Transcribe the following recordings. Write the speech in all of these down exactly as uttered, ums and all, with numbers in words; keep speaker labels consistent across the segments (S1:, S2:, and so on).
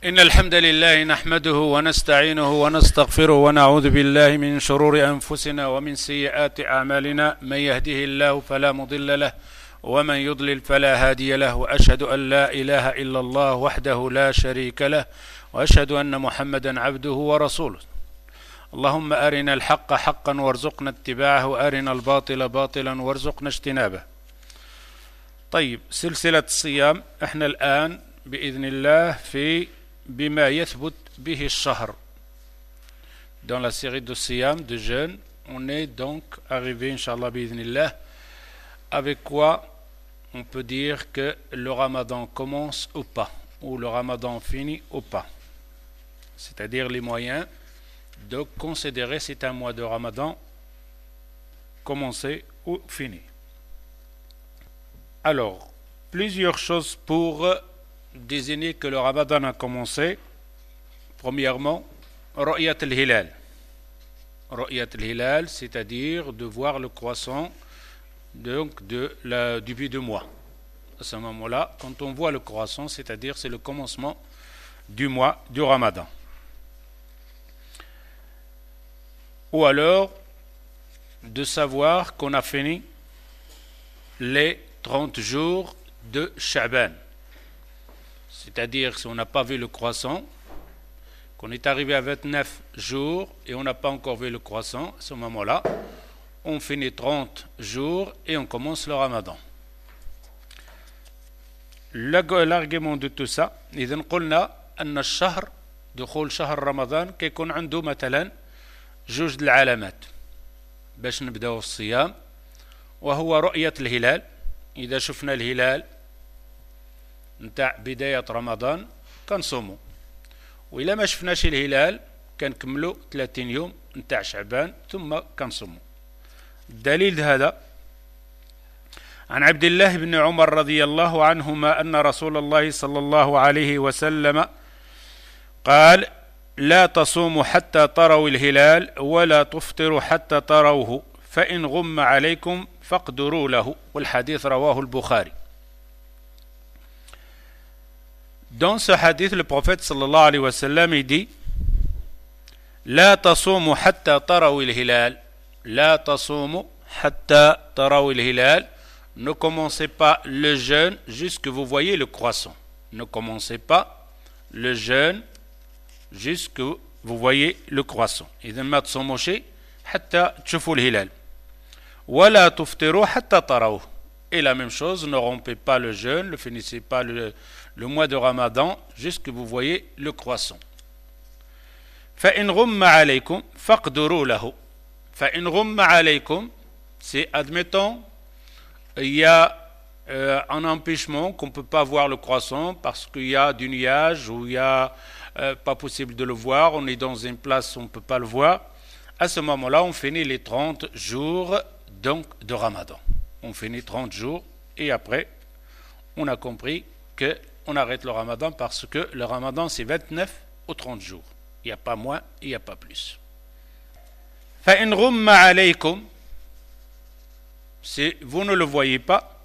S1: إن الحمد لله نحمده ونستعينه ونستغفره ونعوذ بالله من شرور أنفسنا ومن سيئات أعمالنا. من يهده الله فلا مضل له ومن يضلل فلا هادي له، وأشهد أن لا إله إلا الله وحده لا شريك له، وأشهد أن محمدا عبده ورسوله. اللهم أرنا الحق حقا وارزقنا اتباعه، وأرنا الباطل باطلا وارزقنا اجتنابه. طيب، سلسلة الصيام احنا الآن بإذن الله في بما يثبت به الشهر. Dans la série de Siyam, de jeûne, on est donc arrivé, Inch'Allah bi'idhnillah, avec quoi on peut dire que le Ramadan commence ou pas, ou le Ramadan finit ou pas. C'est-à-dire les moyens de considérer si c'est un mois de Ramadan commencé ou fini. Alors, plusieurs choses pour désigner que le Ramadan a commencé. Premièrement, Ru'yat al-Hilal. Ru'yat al-Hilal, c'est-à-dire de voir le croissant donc de la, du début du mois. À ce moment-là, quand on voit le croissant, c'est-à-dire c'est le commencement du mois du Ramadan. Ou alors, de savoir qu'on a fini les trente jours de Sha'ban. C'est-à-dire si on n'a pas vu le croissant, qu'on est arrivé à vingt-neuf jours et on n'a pas encore vu le croissant, à ce moment-là, on finit trente jours et on commence le Ramadan. L'argument de tout ça, إذن قلنا أن الشهر دخول شهر رمضان كيكون عنده مثلا جوج العلامات باش نبداو الصيام، وهو رؤية الهلال. إذا شفنا الهلال نتاع بداية رمضان كنصوموا، وإلا ما شفناش الهلال كنكملوا ثلاثين يوم نتاع شعبان ثم كنصوموا. الدليل هذا عن عبد الله بن عمر رضي الله عنهما أن رسول الله صلى الله عليه وسلم قال: لا تصوموا حتى تروا الهلال ولا تفطروا حتى تروه فإن غم عليكم فاقدروا له. والحديث رواه البخاري. Dans ce hadith, le prophète sallallahu alayhi wa sallam il dit: لا تصوموا حتى تروا الهلال. لا تصوموا حتى تروا الهلال. Ne commencez pas le jeûne jusqu'à vous voyez le croissant. Ne commencez pas le jeûne jusqu'à vous voyez le croissant. إذا ما تصوموش حتى تشوفوا الهلال. ولا تفطروا حتى تروه. Et la même chose, ne rompez pas le jeûne, ne finissez pas le, le mois de Ramadan jusqu'à vous voyez le croissant. فإن غم عليكم فاقدروا له. فإن غم عليكم, c'est admettons il y a euh, un empêchement qu'on ne peut pas voir le croissant parce qu'il y a du nuage ou il y a euh, pas possible de le voir, on est dans une place où on ne peut pas le voir. À ce moment-là, on finit les trente jours donc de Ramadan. On finit trente jours et après, on a compris qu'on arrête le Ramadan parce que le Ramadan c'est vingt-neuf ou trente jours. Il n'y a pas moins, il n'y a pas plus. فَإِنْ غُمَّ عَلَيْكُمْ, si vous ne le voyez pas,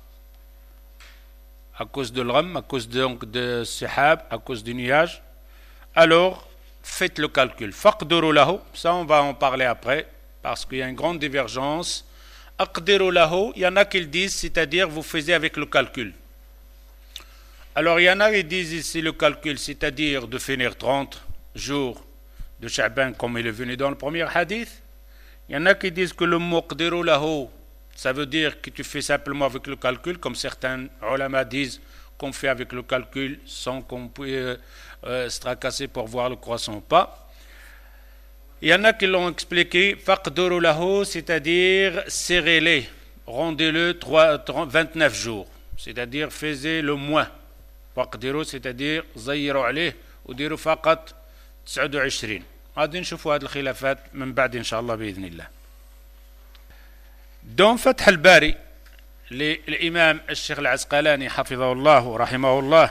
S1: à cause de l'ram, à cause donc de sihab, à cause du nuage, alors faites le calcul. فَقْدُرُوا لَهُ, ça on va en parler après, parce qu'il y a une grande divergence. أَقْدِرُوا لَهُ, il y en a qui le disent, c'est-à-dire vous faisiez avec le calcul. Alors il y en a qui disent ici le calcul, c'est-à-dire de finir trente jours de Sha'ban comme il est venu dans le premier hadith. Il y en a qui disent que le mot qdiru lahu, ça veut dire que tu fais simplement avec le calcul, comme certains ulama disent qu'on fait avec le calcul sans qu'on puisse euh, se tracasser pour voir le croissant ou pas. Il y en a qui l'ont expliqué faqduru lahu, c'est-à-dire serrez-les, rendez-le vingt-neuf jours, c'est-à-dire faisez le moins. فقدروا c'est-à-dire زيروا عليه وديروا فقط تسعة وعشرين. غادي نشوفوا هذه الخلافات من بعد إن شاء الله بإذن الله. Dans فتح الباري للإمام الشيخ العسقلاني حفظه الله رحمه الله,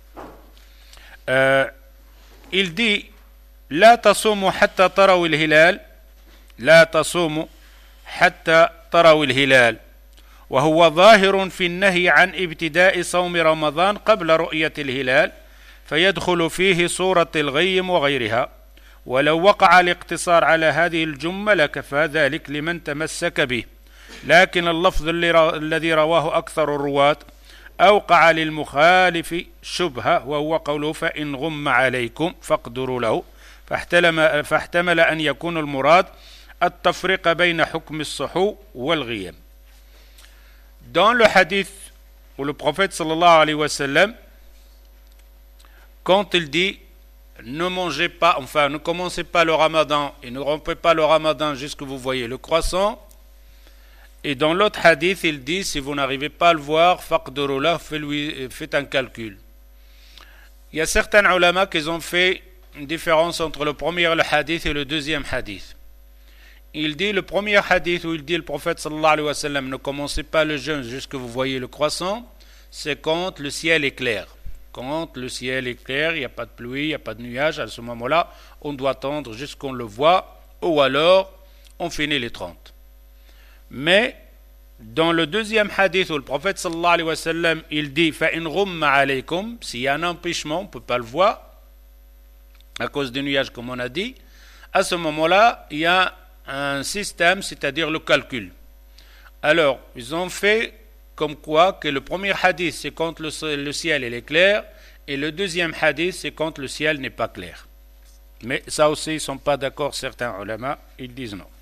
S1: euh, il dit: لا تصوموا حتى تروا الهلال. لا تصوموا حتى تروا الهلال. وهو ظاهر في النهي عن ابتداء صوم رمضان قبل رؤية الهلال، فيدخل فيه صورة الغيم وغيرها، ولو وقع الاقتصار على هذه الجملة لكفى ذلك لمن تمسك به، لكن اللفظ الذي رواه أكثر الرواة أوقع للمخالف شبهة، وهو قوله فإن غم عليكم فاقدروا له، فاحتمل, فاحتمل أن يكون المراد التفريق بين حكم الصحو والغيم. Dans le hadith où le prophète sallallahu alayhi wa sallam, quand il dit ne mangez pas, enfin ne commencez pas le ramadan et ne rompez pas le ramadan jusqu'à vous voyez le croissant, et dans l'autre hadith il dit si vous n'arrivez pas à le voir faqduru lah, faites un calcul. Il y a certains ulama qui ont fait une différence entre le premier le hadith et le deuxième hadith. Il dit le premier hadith où il dit le prophète sallallahu alayhi wa sallam ne commencez pas le jeûne jusqu'à vous voyez le croissant, c'est quand le ciel est clair. Quand le ciel est clair, il n'y a pas de pluie, il n'y a pas de nuages, à ce moment-là, on doit attendre jusqu'à ce qu'on le voit, ou alors on finit les trente. Mais dans le deuxième hadith où le prophète sallallahu alayhi wa sallam il dit فَإِنْ غُمَّ عَلَيْكُمْ, s'il y a un empêchement, on ne peut pas le voir à cause des nuages comme on a dit, à ce moment-là, il y a un système, c'est-à-dire le calcul. Alors, ils ont fait comme quoi que le premier hadith c'est quand le, le ciel il est clair, et le deuxième hadith c'est quand le ciel n'est pas clair. Mais ça aussi ils ne sont pas d'accord, certains ulama, ils disent non.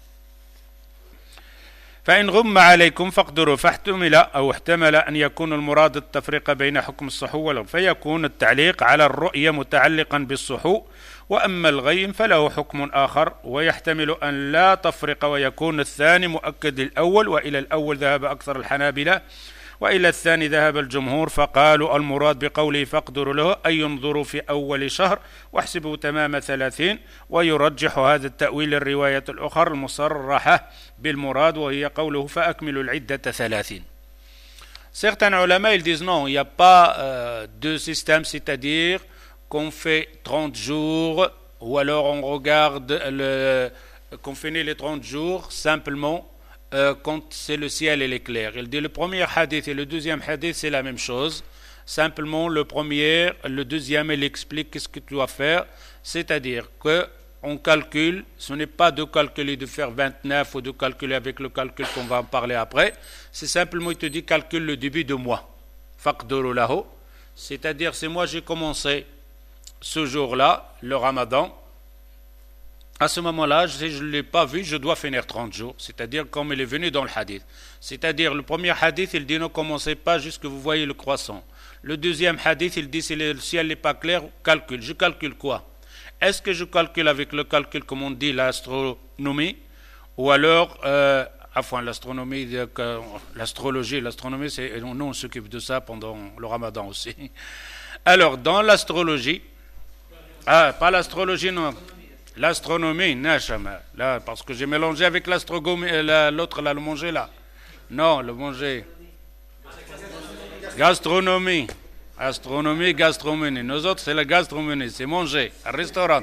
S1: فإن غم عليكم فاقدروا، فاحتمل أو احتمل أن يكون المراد التفريق بين حكم الصحو والغيم، فيكون التعليق على الرؤية متعلقا بالصحو، وأما الغيم فله حكم آخر، ويحتمل أن لا تفرق ويكون الثاني مؤكد للأول، وإلى الأول ذهب أكثر الحنابلة وإلى الثاني ذهب الجمهور، فقالوا المراد بقوله فاقدروا له أي ينظروا في أول شهر واحسبوا تمام ثلاثين، ويرجح هذا التأويل الرواية الأخرى المصرحة بالمراد وهي قوله فأكملوا العدة ثلاثين. Certains ulama ils disent non, il n'y a pas euh, deux systèmes, c'est-à-dire qu'on fait trente jours ou alors on regarde le, qu'on finit les trente jours simplement Euh, quand c'est le ciel et l'éclair. Il dit le premier hadith et le deuxième hadith c'est la même chose, simplement le premier, le deuxième il explique qu'est-ce que tu dois faire, c'est-à-dire que on calcule, ce n'est pas de calculer de faire vingt-neuf ou de calculer avec le calcul qu'on va en parler après, c'est simplement il te dit calcule le début de mois, faqduru lahu, c'est-à-dire c'est moi j'ai commencé ce jour-là le ramadan. À ce moment-là, si je ne l'ai pas vu, je dois finir trente jours, c'est-à-dire comme il est venu dans le hadith. C'est-à-dire, le premier hadith, il dit ne commencez pas jusque vous voyez le croissant. Le deuxième hadith, il dit si le ciel n'est pas clair, calcule. Je calcule quoi? Est-ce que je calcule avec le calcul, comme on dit, l'astronomie, ou alors, euh, enfin, l'astronomie, l'astrologie, l'astronomie, c'est, nous on s'occupe de ça pendant le ramadan aussi. Alors, dans l'astrologie, ah, pas l'astrologie, non. L'astronomie, là, parce que j'ai mélangé avec l'astronomie, l'autre là, le manger là. Non, le manger. Gastronomie. Astronomie, gastronomie. Nous autres, c'est la gastronomie, c'est manger, un restaurant.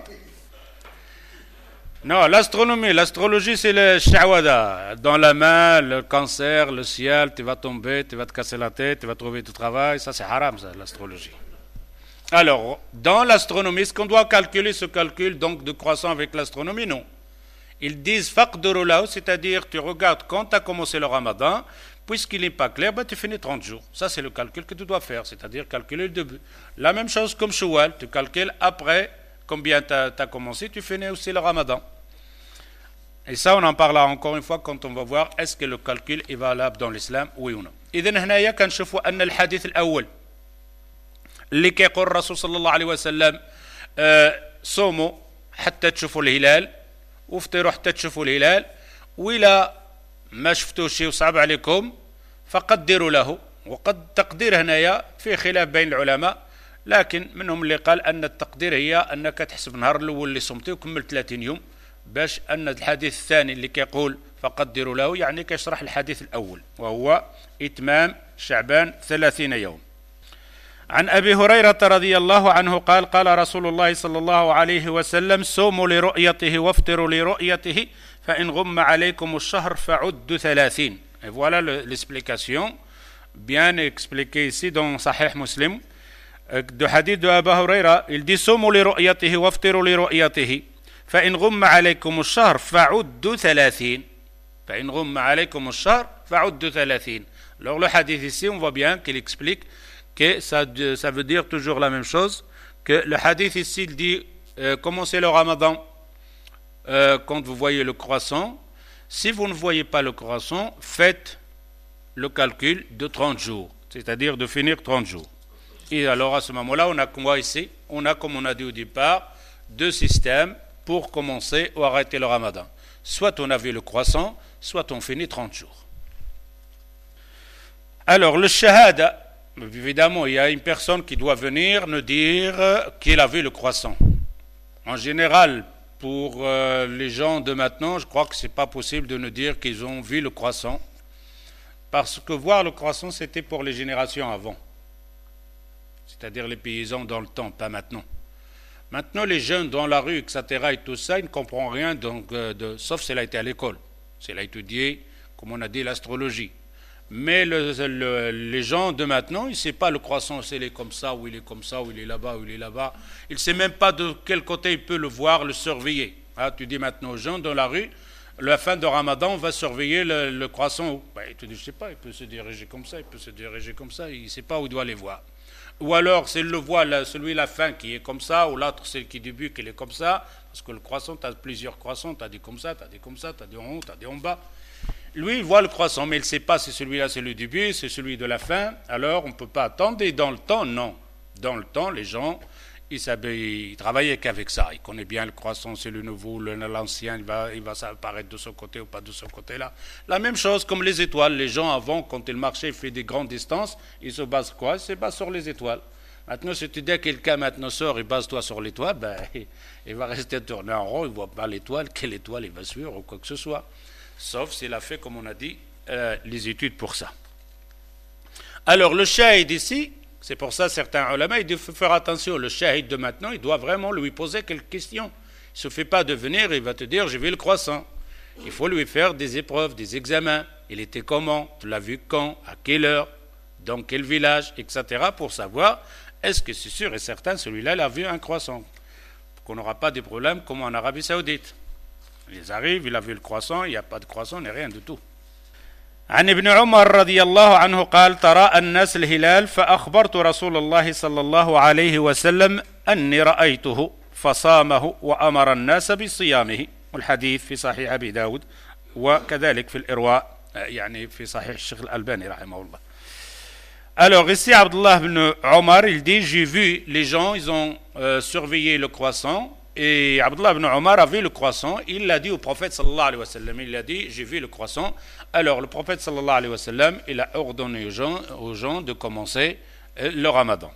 S1: Non, l'astronomie, l'astrologie, c'est le shawada. Dans la main, le cancer, le ciel, tu vas tomber, tu vas te casser la tête, tu vas trouver du travail. Ça, c'est haram, ça, l'astrologie. Alors, dans l'astronomie, est-ce qu'on doit calculer ce calcul donc de croissant avec l'astronomie? Non. Ils disent faqduru lahu, c'est-à-dire tu regardes quand tu as commencé le ramadan, puisqu'il n'est pas clair, ben, tu finis trente jours. Ça, c'est le calcul que tu dois faire, c'est-à-dire calculer le début. La même chose comme Shawwal, tu calcules après combien tu as, as commencé, tu finis aussi le ramadan. Et ça, on en parlera encore une fois quand on va voir est-ce que le calcul est valable dans l'islam, oui ou non. إذن هنايا كنشوفوا أن الحديث الأول اللي كيقول الرسول صلى الله عليه وسلم آه صوموا حتى تشوفوا الهلال وافطروا حتى تشوفوا الهلال وإلا ما شفتوش شيء وصعب عليكم فقدروا له. وقد تقدير هنايا في خلاف بين العلماء، لكن منهم اللي قال أن التقدير هي أنك تحسب النهار الأول اللي صمتي وكمل ثلاثين يوم، باش أن الحديث الثاني اللي كيقول فقدروا له يعني كيشرح الحديث الأول وهو إتمام شعبان ثلاثين يوم. عن أبي هريرة رضي الله عنه قال قال رسول الله صلى الله عليه وسلم صوموا لرؤيته وافطروا لرؤيته فإن غم عليكم الشهر فعدوا ثلاثين. Et voilà l'explication bien expliquée ici dans Sahih Muslim. de hadith de Abu Huraira, il dit Sumu li ru'yatihi waftiru li ru'yatihi fa in ghumma alaykum ash-shahr fa'uddu thalathin fa in ghumma alaykum ash-shahr fa'uddu thalathin. Alors le hadith ici, on voit bien qu'il explique que ça, ça veut dire toujours la même chose, que le hadith ici, il dit euh, commencez le ramadan euh, quand vous voyez le croissant. Si vous ne voyez pas le croissant, faites le calcul de trente jours, c'est-à-dire de finir trente jours. Et alors à ce moment-là, on a quoi ici? On a, comme on a dit au départ, deux systèmes pour commencer ou arrêter le ramadan. Soit on a vu le croissant, soit on finit trente jours. Alors le shahada, évidemment, il y a une personne qui doit venir nous dire qu'il a vu le croissant. En général, pour euh, les gens de maintenant, je crois que ce n'est pas possible de nous dire qu'ils ont vu le croissant. Parce que voir le croissant, c'était pour les générations avant. C'est-à-dire les paysans dans le temps, pas maintenant. Maintenant, les jeunes dans la rue, et cetera et tout ça, ils ne comprennent rien, donc, euh, de, sauf s'il a été à l'école. S'il a étudié, comme on a dit, l'astrologie. Mais le, le, les gens de maintenant, ils ne savent pas le croissant, s'il est comme ça, ou il est comme ça, ou il est là-bas, ou il est là-bas. Ils ne savent même pas de quel côté il peut le voir, le surveiller. Ah, tu dis maintenant aux gens dans la rue, la fin de Ramadan, on va surveiller le, le croissant. Ben, il te dit, je ne sais pas, il peut se diriger comme ça, il peut se diriger comme ça, il ne sait pas où il doit les voir. Ou alors, s'il le voit, celui la fin qui est comme ça, ou l'autre, celui qui débute, qui est comme ça, parce que le croissant, tu as plusieurs croissants, tu as des comme ça, tu as des comme ça, tu as des en haut, tu as des en bas. Lui, il voit le croissant, mais il ne sait pas si celui-là, c'est le début, c'est celui de la fin. Alors, on ne peut pas attendre. Et dans le temps, non. Dans le temps, les gens, ils, ils travaillaient qu'avec ça. Ils connaissent bien le croissant, c'est le nouveau, l'ancien, il va, il va apparaître de ce côté ou pas de ce côté-là. La même chose comme les étoiles. Les gens, avant, quand ils marchaient, ils faisaient des grandes distances, ils se basent quoi? Ils se basent sur les étoiles. Maintenant, si tu dis à quelqu'un, maintenant sort et base-toi sur l'étoile, ben, il va rester tourné en rond, il ne voit pas l'étoile, quelle étoile il va suivre ou quoi que ce soit. Sauf s'il a fait, comme on a dit, euh, les études pour ça. Alors, le shahid ici, c'est pour ça certains ulama, il faut faire attention. Le shahid de maintenant, il doit vraiment lui poser quelques questions. Il ne se fait pas de venir, il va te dire, j'ai vu le croissant. Il faut lui faire des épreuves, des examens. Il était comment? Tu l'as vu quand? À quelle heure? Dans quel village? Etc. pour savoir, est-ce que c'est sûr et certain, celui-là, il a vu un croissant? Pour qu'on n'aura pas de problèmes comme en Arabie Saoudite. Ils arrivent, il a vu le croissant, il n'y a pas de croissant, ni rien du tout. عن ابن عمر رضي الله عنه قال تراءى الناس الهلال فأخبرت رسول الله صلى الله عليه وسلم أني رأيته فصامه وأمر الناس بصيامه والحديث في صحيح أبي داود وكذلك في الإرواء يعني في صحيح الشيخ الألباني رحمه الله. Alors ici Abdullah ibn Omar il dit j'ai vu les gens ils ont euh, surveillé le croissant. Et Abdullah ibn Omar a vu le croissant, il l'a dit au prophète sallallahu alayhi wa sallam, il a dit j'ai vu le croissant. Alors le prophète sallallahu alayhi wa sallam, il a ordonné aux gens, aux gens de commencer le ramadan.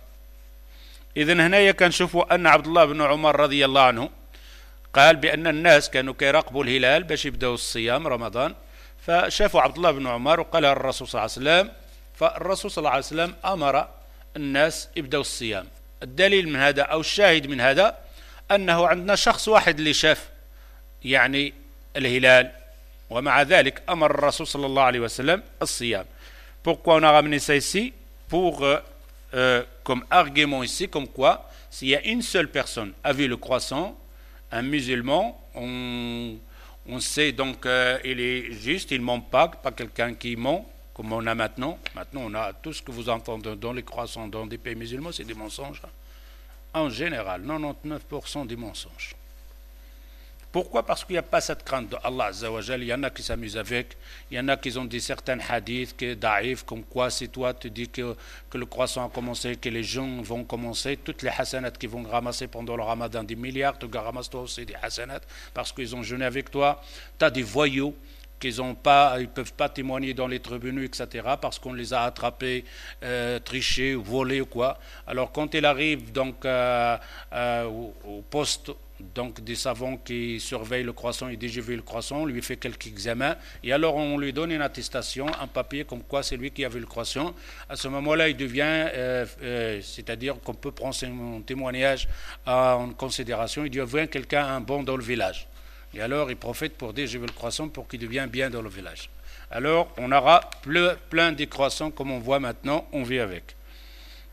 S1: إذن هنا كنشوفوا أن عبد الله بن عمر رضي الله عنه قال بأن الناس كانوا كيراقبوا الهلال باش يبدأوا الصيام رمضان فشافوا عبد الله بن عمر وقال الرسول صلى الله عليه وسلم فالرسول صلى الله عليه وسلم أمر الناس يبدأوا الصيام. الدليل من هذا أو الشاهد من هذا أنه عندنا شخص واحد اللي شاف يعني الهلال ومع ذلك أمر الرسول صلى الله عليه وسلم الصيام. Pourquoi on a ramené ça ici? Pour euh, euh, comme argument ici, comme quoi s'il y a une seule personne a vu le croissant, un musulman, on, on sait donc euh, il est juste, il ne ment pas, pas quelqu'un qui ment comme on a maintenant. Maintenant on a tout ce que vous entendez dans les croissants dans des pays musulmans, c'est des mensonges. En général, quatre-vingt-dix-neuf pour cent des mensonges. Pourquoi? Parce qu'il n'y a pas cette crainte d'Allah Azza wa Jal. Il y en a qui s'amusent avec, il y en a qui ont dit certains hadiths, que daïf, comme quoi si toi tu dis que, que le croissant a commencé, que les gens vont commencer, toutes les hasanats qu'ils vont ramasser pendant le ramadan, des milliards, tu ramasses toi aussi des hasanats, parce qu'ils ont jeûné avec toi, tu as des voyous, qu'ils ne peuvent pas témoigner dans les tribunaux, et cetera, parce qu'on les a attrapés, euh, trichés, volés ou quoi. Alors quand il arrive donc, euh, euh, au, au poste donc, des savants qui surveillent le croissant, il dit j'ai vu le croissant, on lui fait quelques examens, et alors on lui donne une attestation, un papier comme quoi c'est lui qui a vu le croissant. À ce moment-là, il devient, euh, euh, c'est-à-dire qu'on peut prendre son témoignage en considération, il devient quelqu'un un bon dans le village. Et alors, il profite pour dire, j'ai vu le croissant pour qu'il devienne bien dans le village. Alors, on aura plein, plein de croissants, comme on voit maintenant, on vit avec.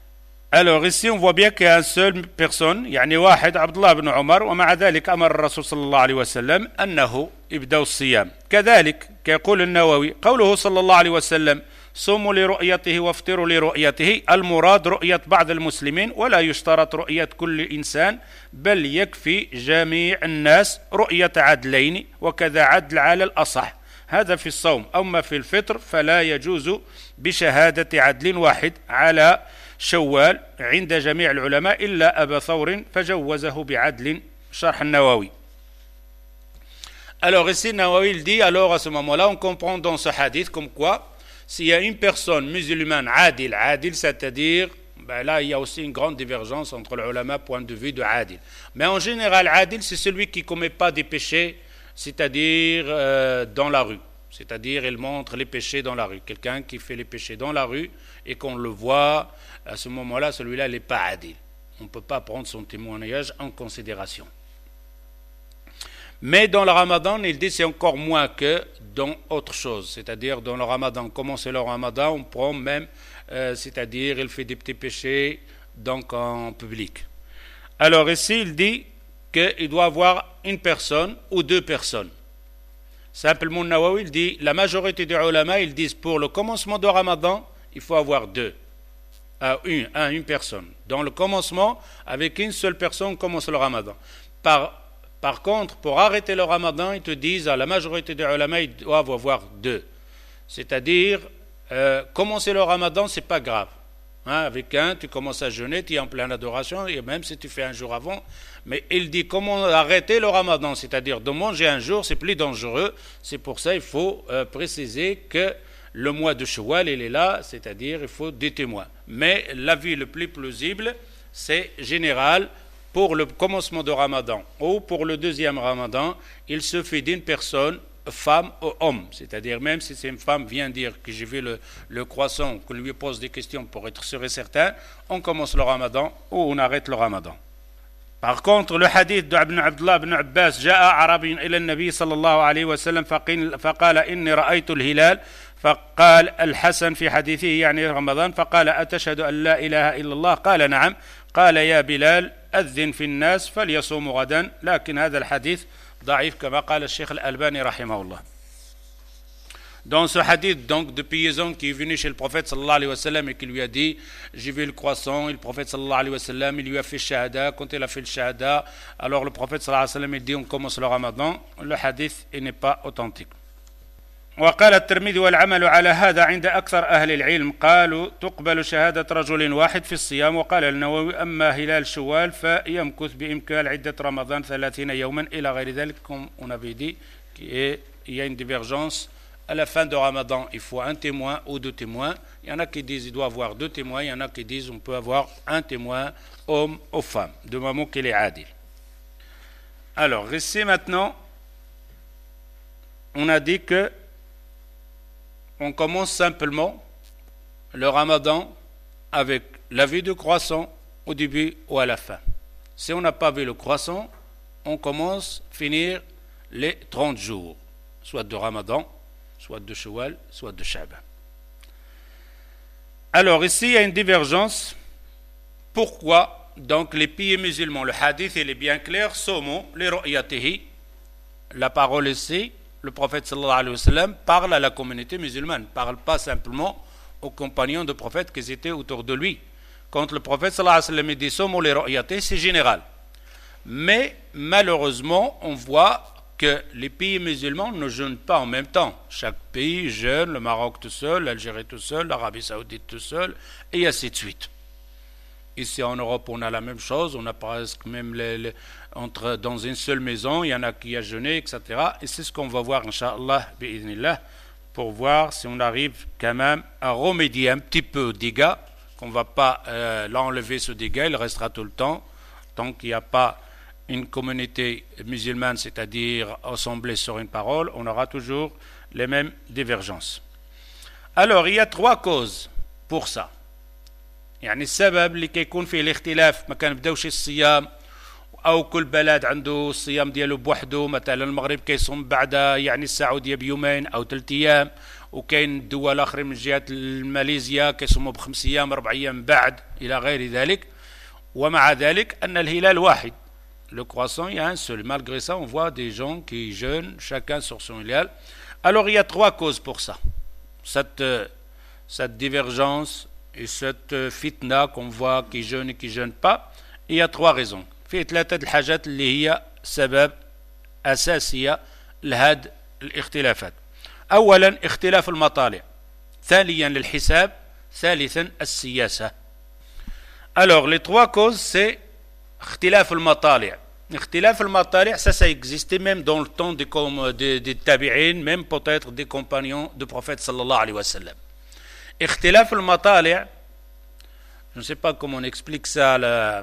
S1: Alors ici on voit bien qu'il y a une seule personne يعني واحد عبد الله بن عمر ومع ذلك أمر الرسول صلى الله عليه وسلم أنه يبدأ الصيام. كذلك كيقول النووي قوله صلى الله عليه وسلم صوموا لرؤيته وافطروا لرؤيته، المراد رؤية بعض المسلمين ولا يشترط رؤية كل إنسان، بل يكفي جميع الناس رؤية عدلين وكذا عدل على الأصح، هذا في الصوم. أما في الفطر فلا يجوز بشهادة عدل واحد على شوال عند جميع العلماء إلا أبا ثور فجوزه بعدل. شرح النووي. Alors ici Nawawi il dit, alors à ce moment-là on comprend dans ce hadith comme quoi s'il y a une personne musulmane adil, adil c'est-à-dire ben là il y a aussi une grande divergence entre les ulama point de vue de adil, mais en général adil c'est celui qui ne commet pas des péchés, c'est-à-dire euh, dans la rue, c'est-à-dire il montre les péchés dans la rue, quelqu'un qui fait les péchés dans la rue et qu'on le voit, à ce moment-là celui-là il n'est pas adil, on ne peut pas prendre son témoignage en considération. Mais dans le ramadan, il dit c'est encore moins que dans autre chose. C'est-à-dire dans le ramadan, comment c'est le ramadan, on prend même, euh, c'est-à-dire il fait des petits péchés donc en public. Alors ici, il dit qu'il doit avoir une personne ou deux personnes. Simplement, Nawawi, il dit, la majorité des ulama, ils disent pour le commencement du ramadan, il faut avoir deux. Euh, une, un, une personne. Dans le commencement, avec une seule personne, on commence le ramadan. Par Par contre, pour arrêter le ramadan, ils te disent, à la majorité des ulama, ils doivent avoir deux. C'est-à-dire, euh, commencer le ramadan, c'est pas grave. Hein, avec un, tu commences à jeûner, tu es en pleine adoration, et même si tu fais un jour avant. Mais il dit, comment arrêter le ramadan, c'est-à-dire de manger un jour, c'est plus dangereux. C'est pour ça qu'il faut euh, préciser que le mois de Shawwal, il est là, c'est-à-dire il faut des témoins. Mais l'avis le plus plausible, c'est général. Pour le commencement de Ramadan ou pour le deuxième Ramadan, il suffit d'une personne, femme ou homme. C'est-à-dire même si c'est une femme vient dire que j'ai vu le, le croissant, qu'on lui pose des questions pour être sûr et certain, on commence le Ramadan ou on arrête le Ramadan. Par contre, le hadith d'Ibn Abdullah ibn Abbas, جاء عربي إلى النبي صلى الله عليه وسلم فقال إني رأيت الهلال فقال الحسن في حديثه يعني رمضان فقال أتشهد أن لا إله إلا الله قال نعم قال يا بلال أذن في الناس فليصوموا غدا لكن هذا الحديث ضعيف كما قال الشيخ الألباني رحمه الله. Dans ce hadith donc de paysan qui est venu chez le prophète sallallahu alayhi wa sallam et qui lui a dit j'ai vu le croissant et le prophète sallallahu alayhi wa sallam il lui a fait shahada, quand il a fait le shahada alors le prophète sallallahu alayhi wa sallam il dit on commence le ramadan, le hadith il n'est pas authentique. وقال الترمذي والعمل على هذا عند أكثر أهل العلم قالوا تقبل شهادة رجل واحد في الصيام. وقال النووي أما هلال شوال فيمكث بإمكان عدة رمضان ثلاثين يوما إلى غير ذلك. Comme on avait dit qu'il y a une divergence à la fin de Ramadan il faut un témoin ou deux témoins. Il y en a qui disent il doit avoir deux témoins, il y en a qui disent on peut avoir un témoin homme ou femme de moment qu'il est adil. Alors ici maintenant on a dit que on commence simplement le ramadan avec la vue du croissant au début ou à la fin. Si on n'a pas vu le croissant, on commence à finir les trente jours, soit de ramadan, soit de Shawwal, soit de Sha'ban. Alors ici, il y a une divergence. Pourquoi donc les pays musulmans, le hadith il est bien clair, somo li ru'yatihi, la parole ici, le prophète sallallahu alayhi wa sallam parle à la communauté musulmane, ne parle pas simplement aux compagnons du prophète qui étaient autour de lui. Quand le prophète sallallahu alayhi wa sallam dit somo li ru'yatihi, c'est général. Mais malheureusement, on voit que les pays musulmans ne jeûnent pas en même temps. Chaque pays jeûne, le Maroc tout seul, l'Algérie tout seul, l'Arabie saoudite tout seul, et ainsi de suite. Ici en Europe, on a la même chose, on a presque même les, les, entre, dans une seule maison, il y en a qui a jeûné, et cetera. Et c'est ce qu'on va voir, Inch'Allah, bi'idhnillah, pour voir si on arrive quand même à remédier un petit peu aux dégâts, qu'on ne va pas euh, l'enlever ce dégât, il restera tout le temps, tant qu'il n'y a pas une communauté musulmane, c'est-à-dire assemblée sur une parole, on aura toujours les mêmes divergences. Alors, il y a trois causes pour ça. يعني السبب اللي كيكون فيه الاختلاف ما كنبداوش الصيام او كل بلد عنده الصيام ديالو بوحده، مثلا المغرب كيصوم بعد يعني السعوديه بيومين او ثلاث ايام، وكاين دول اخرى من جهه ماليزيا كيصوموا بخمس ايام اربع ايام بعد الى غير ذلك. ومع ذلك ان الهلال واحد. Le croissant, il y a un seul. Malgré ça, on voit des gens qui jeûnent, chacun sur son hilal. Alors, il y a trois causes pour ça. Cette, cette divergence et cette fitna qu'on voit qui jeûnent et qui ne jeûnent pas, il y a trois raisons. في ثلاثة الحاجات اللي هي سبب أساسية لهذه الاختلافات. أولا اختلاف المطالع. ثانيا للحساب. ثالثا السياسة. Alors, les trois causes, c'est اختلاف المطالع. اختلاف المطالع, ça, ça existait même dans le temps des, des, des tabi'in, même peut-être des compagnons du prophète sallallahu alayhi wa sallam. اختلاف المطالع, je ne sais pas comment on explique ça là,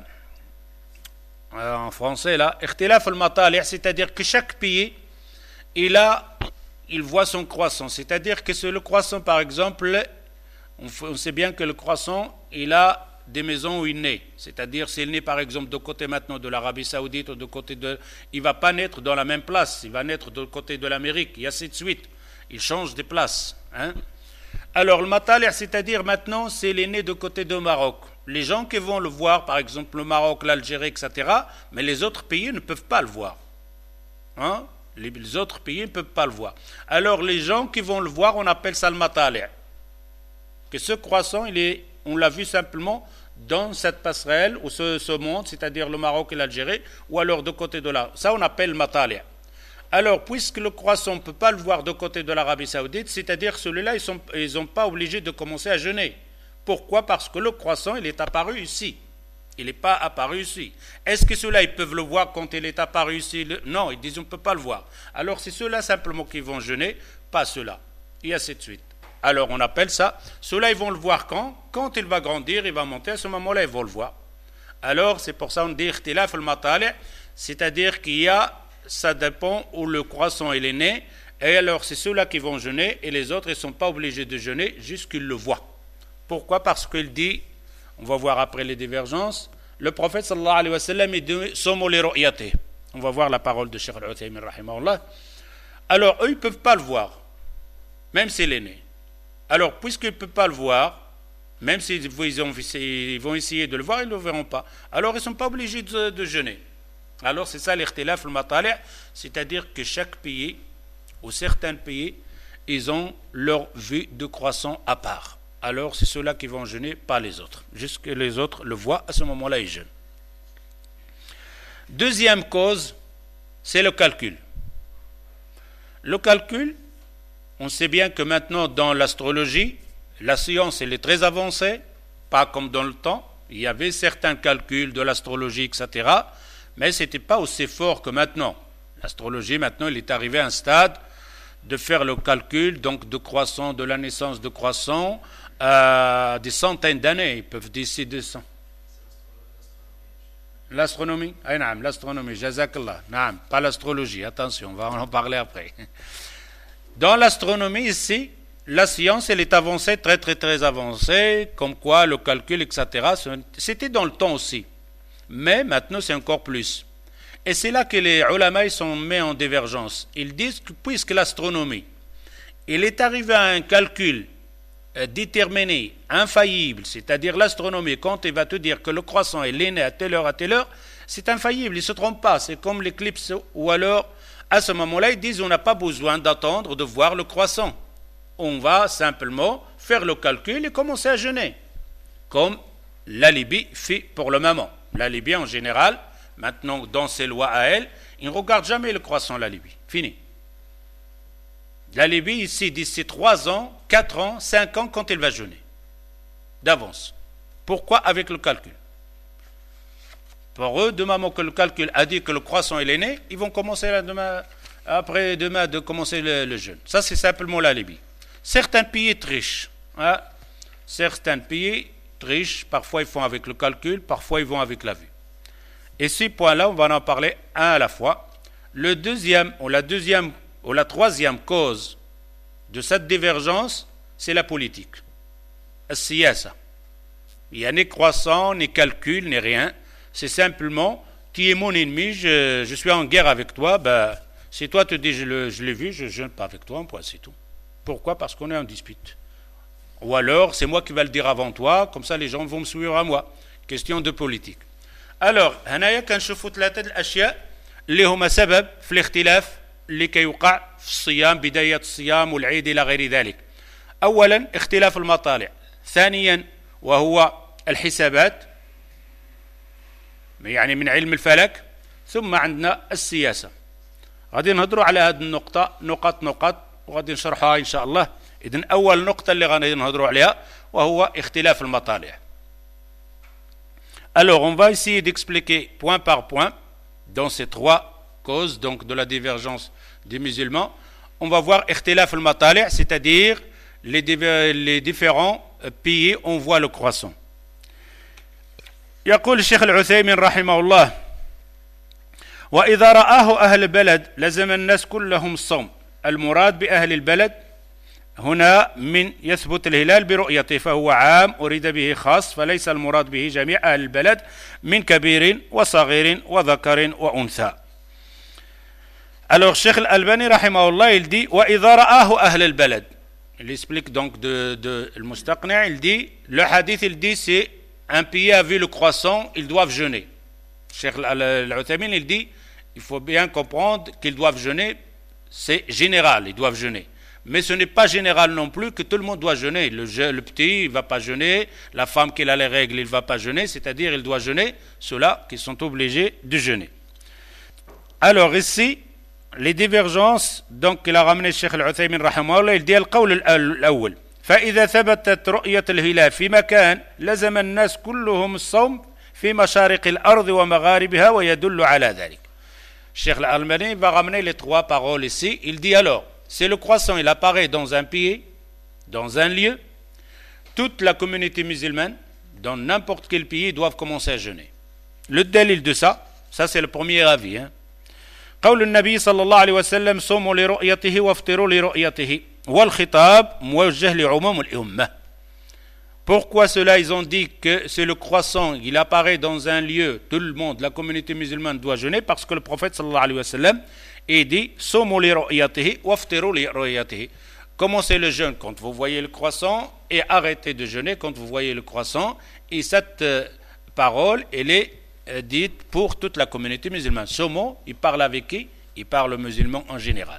S1: en français là. اختلاف المطالع, c'est-à-dire que chaque pays, il a, il voit son croissant. C'est-à-dire que c'est le croissant, par exemple, on, on sait bien que le croissant, il a des maisons où il naît, c'est-à-dire s'il naît par exemple de côté maintenant de l'Arabie Saoudite ou de côté de, il va pas naître dans la même place, il va naître de côté de l'Amérique, et ainsi de suite. Il change de place. Hein? Alors le matali', c'est-à-dire maintenant c'est les nés de côté de Maroc. Les gens qui vont le voir, par exemple le Maroc, l'Algérie, et cetera, mais les autres pays ne peuvent pas le voir. Hein? Les, les autres pays ne peuvent pas le voir. Alors les gens qui vont le voir, on appelle ça le matali'. Que ce croissant, il est, on l'a vu simplement dans cette passerelle ou ce, ce monde, c'est-à-dire le Maroc et l'Algérie, ou alors de côté de là. Ça, on appelle matali'. Alors, puisque le croissant, on ne peut pas le voir de côté de l'Arabie Saoudite, c'est-à-dire ceux-là, ils sont pas obligés de commencer à jeûner. Pourquoi? Parce que le croissant, il est apparu ici. Il n'est pas apparu ici. Est-ce que ceux-là, ils peuvent le voir quand il est apparu ici? Non, ils disent on ne peut pas le voir. Alors, c'est ceux-là simplement qui vont jeûner, pas ceux-là. Et ainsi de suite. Alors on appelle ça, ceux-là ils vont le voir quand? Quand il va grandir, il va monter, à ce moment-là ils vont le voir. Alors c'est pour ça qu'on dit ikhtilaf al-matali', c'est-à-dire qu'il y a, ça dépend où le croissant il est né, et alors c'est ceux-là qui vont jeûner, et les autres ils ne sont pas obligés de jeûner, juste qu'ils le voient. Pourquoi? Parce qu'il dit, on va voir après les divergences, le prophète sallallahu alayhi wa sallam il dit somo li ru'yati. On va voir la parole de Cheikh al-Uthaymin rahimahullah. Alors eux ils ne peuvent pas le voir, même s'il est né. Alors, puisqu'ils ne peuvent pas le voir, même s'ils vont essayer de le voir, ils ne le verront pas. Alors, ils ne sont pas obligés de, de jeûner. Alors, c'est ça l'ikhtilaf al-matali', c'est-à-dire que chaque pays, ou certains pays, ils ont leur vue de croissant à part. Alors, c'est ceux-là qui vont jeûner, pas les autres. Jusque les autres le voient, à ce moment-là, ils jeûnent. Deuxième cause, c'est le calcul. Le calcul, on sait bien que maintenant, dans l'astrologie, la science elle est très avancée, pas comme dans le temps. Il y avait certains calculs de l'astrologie, et cetera, mais ce n'était pas aussi fort que maintenant. L'astrologie, maintenant, il est arrivé à un stade de faire le calcul, donc de croissant, de la naissance de croissant, à des centaines d'années. Ils peuvent décider ça. L'astronomie? Ah, non, l'astronomie, jazakallah. Non, pas l'astrologie, attention, on va en parler après. Dans l'astronomie ici, la science elle est avancée, très très très avancée, comme quoi le calcul, et cetera. C'était dans le temps aussi, mais maintenant c'est encore plus. Et c'est là que les ulama sont mis en divergence. Ils disent que puisque l'astronomie, il est arrivé à un calcul déterminé, infaillible, c'est-à-dire l'astronomie, quand il va te dire que le croissant est né à telle heure, à telle heure, c'est infaillible, il ne se trompe pas, c'est comme l'éclipse ou alors... À ce moment-là, ils disent on n'a pas besoin d'attendre de voir le croissant. On va simplement faire le calcul et commencer à jeûner. Comme la Libye fait pour le moment. La Libye en général, maintenant dans ses lois à elle, ils ne regardent jamais le croissant, la Libye. Fini. La Libye ici, d'ici trois ans, quatre ans, cinq ans, quand elle va jeûner. D'avance. Pourquoi? Avec le calcul. Pour eux, de moment que le calcul a dit que le croissant est né, ils vont commencer là demain, après demain de commencer le, le jeûne. Ça, c'est simplement la Libye. Certains pays trichent. Hein? Certains pays trichent. Parfois, ils font avec le calcul, parfois, ils vont avec la vue. Et ces points-là, on va en parler un à la fois. Le deuxième, ou la deuxième, ou la troisième cause de cette divergence, c'est la politique. As-siyasa. Il n'y a ni croissant, ni calcul, ni rien. C'est simplement, qui est mon ennemi, je, je suis en guerre avec toi, ben, si toi te dis je, le, je l'ai vu, je ne jeûne pas avec toi, point, c'est tout. Pourquoi? Parce qu'on est en dispute. Ou alors, c'est moi qui vais le dire avant toi, comme ça les gens vont me suivre à moi. Question de politique. Alors, هنايا كنشوفوا ثلاثة الأشياء اللي هما سبب في الاختلاف اللي كيوقع في الصيام، بداية الصيام والعيد إلى غير ذلك. أولا اختلاف المطالع، ثانيا وهو الحسابات يعني من علم الفلك، ثم عندنا السياسة. غادي نهضروا على هذه النقطة نقط نقط وغادي نشرحها إن شاء الله. إذن أول نقطة اللي غادي نهضروا عليها وهو اختلاف المطالع. Alors, on va essayer d'expliquer point par point dans ces trois causes donc de la divergence des musulmans. On va voir اختلاف المطالع, c'est-à-dire les, les différents pays on voit le croissant. يقول الشيخ العثيمين رحمه الله: وإذا رآه أهل البلد لزم الناس كلهم الصوم. المراد بأهل البلد هنا من يثبت الهلال برؤيته، فهو عام أريد به خاص، فليس المراد به جميع أهل البلد من كبير وصغير وذكر وأنثى. Alors Cheikh Al-Albani rahimahullah il dit وإذا رآه أهل البلد. Il explique donc de, de le Mustaqni', il dit le hadith il dit c'est un pays a vu le croissant, ils doivent jeûner. Cheikh Al-Uthaymin il dit il faut bien comprendre qu'ils doivent jeûner, c'est général, ils doivent jeûner. Mais ce n'est pas général non plus que tout le monde doit jeûner. Le, le petit, il ne va pas jeûner. La femme qui a les règles, il ne va pas jeûner. C'est-à-dire, il doit jeûner ceux-là qui sont obligés de jeûner. Alors ici, les divergences, donc il a ramené Cheikh Al-Uthaymin rahimahullah, il dit القول الأول فإذا ثبتت رؤية الهلال في مكان لزم الناس كلهم الصوم في مشارق الأرض ومغاربها ويدل على ذلك. Cheikh Al-Albani va ramener les trois paroles ici. Il dit alors, si le croissant il apparaît dans un pays, dans un lieu, toute la communauté musulmane, dans n'importe quel pays, doivent commencer à jeûner. Le dalil de ça, ça c'est le premier avis. Hein. قول النبي صلى الله عليه وسلم صوموا لرؤيته وافطروا لرؤيته والخطاب موجه لعموم الأمة. Pourquoi cela ils ont dit que c'est le croissant, il apparaît dans un lieu, tout le monde, la communauté musulmane doit jeûner, parce que le prophète sallallahu alayhi wa sallam il dit صوموا لرؤيته وافطروا لرؤيته. Commencez le jeûne quand vous voyez le croissant et arrêtez de jeûner quand vous voyez le croissant. Et cette euh, parole elle est euh, dite pour toute la communauté musulmane. Ce mot il parle avec qui? Il parle aux musulmans en général.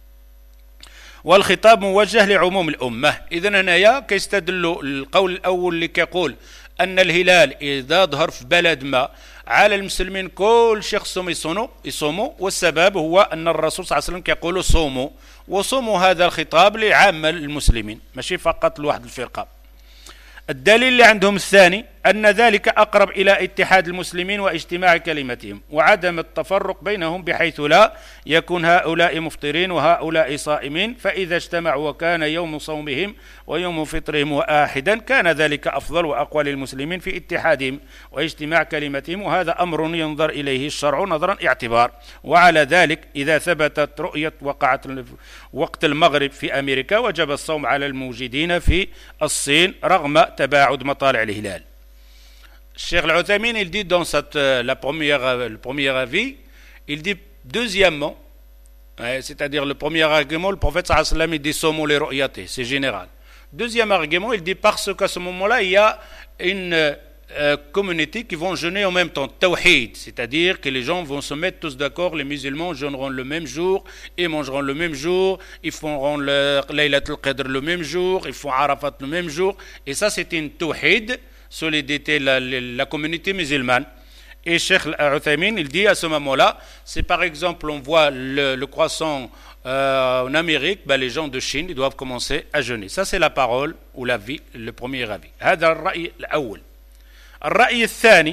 S1: والخطاب موجه لعموم الأمة. إذن هنايا كيستدلوا القول الأول اللي كيقول أن الهلال إذا ظهر في بلد ما على المسلمين كل شيء خصهم يصوموا يصوموا، والسبب هو أن الرسول صلى الله عليه وسلم كيقول صوموا، وصوموا هذا الخطاب لعامة المسلمين ماشي فقط لواحد الفرقة. الدليل اللي عندهم الثاني أن ذلك أقرب إلى اتحاد المسلمين واجتماع كلمتهم وعدم التفرق بينهم، بحيث لا يكون هؤلاء مفطرين وهؤلاء صائمين، فإذا اجتمعوا وكان يوم صومهم ويوم فطرهم واحدا كان ذلك أفضل وأقوى للمسلمين في اتحادهم واجتماع كلمتهم، وهذا أمر ينظر إليه الشرع نظرا اعتبار. وعلى ذلك إذا ثبتت رؤية وقعت وقت المغرب في أمريكا وجب الصوم على الموجودين في الصين رغم تباعد مطالع الهلال. Cheikh Al-Uthaymin il dit dans cette, la première, le premier avis, il dit deuxièmement, c'est-à-dire le premier argument, le prophète sallallahu alayhi wa sallam il dit somo les ru'yati, c'est général. Deuxième argument, il dit parce qu'à ce moment-là il y a une euh, communauté qui vont jeûner en même temps, tawhid, c'est-à-dire que les gens vont se mettre tous d'accord, les musulmans jeûneront le même jour et mangeront le même jour, ils feront le Laylat al-Qadr le même jour, ils font Arafat le même jour, et ça c'est une tawhid, solidité la, la, la communauté musulmane. Et Cheikh Al-Uthaymin il dit à ce moment-là, c'est par exemple on voit le, le croissant euh, en Amérique, ben les gens de Chine ils doivent commencer à jeûner. Ça c'est la parole ou l'avis, le premier avis. هذا الرأي الأول. الرأي الثاني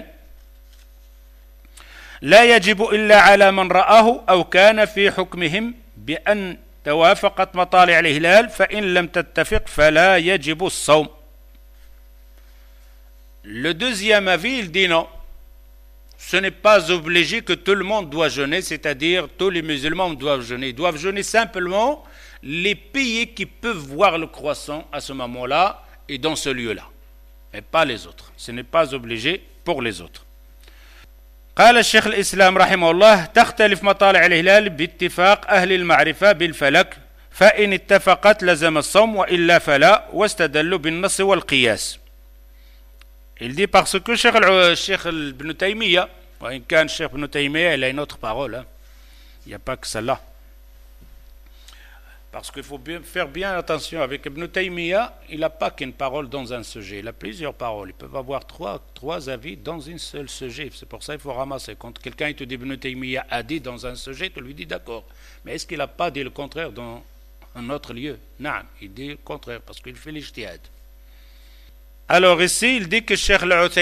S1: لا يجب إلا على من رآه أو كان في حكمهم بأن توافقت مطالع الهلال، فإن لم تتفق فلا يجب الصوم. Le deuxième avis, il dit non. Ce n'est pas obligé que tout le monde doit jeûner, c'est-à-dire tous les musulmans doivent jeûner. Ils doivent jeûner simplement les pays qui peuvent voir le croissant à ce moment-là et dans ce lieu-là, et pas les autres. Ce n'est pas obligé pour les autres. قال الشيخ الإسلام رحمه الله تختلف مطالع الهلال باتفاق أهل المعرفة بالفلك فإن اتفقت لزم الصوم وإلا فلا واستدلوا بالنص والقياس. Il dit parce que Cheikh, Cheikh Ibn Taymiyyah, وإن كان Cheikh Ibn Taymiyyah il a une autre parole, hein. Il n'y a pas que celle-là. Parce qu'il faut bien faire bien attention avec Ibn Taymiyyah, il n'a pas qu'une parole dans un sujet, il a plusieurs paroles. Ils peuvent avoir trois, trois avis dans un seul sujet. C'est pour ça qu'il faut ramasser. Quand quelqu'un te dit Ibn Taymiyyah a dit dans un sujet, tu lui dis d'accord. Mais est-ce qu'il n'a pas dit le contraire dans un autre lieu? Non, il dit le contraire parce qu'il fait l'ijtihad. Alors ici, il dit que Cheikh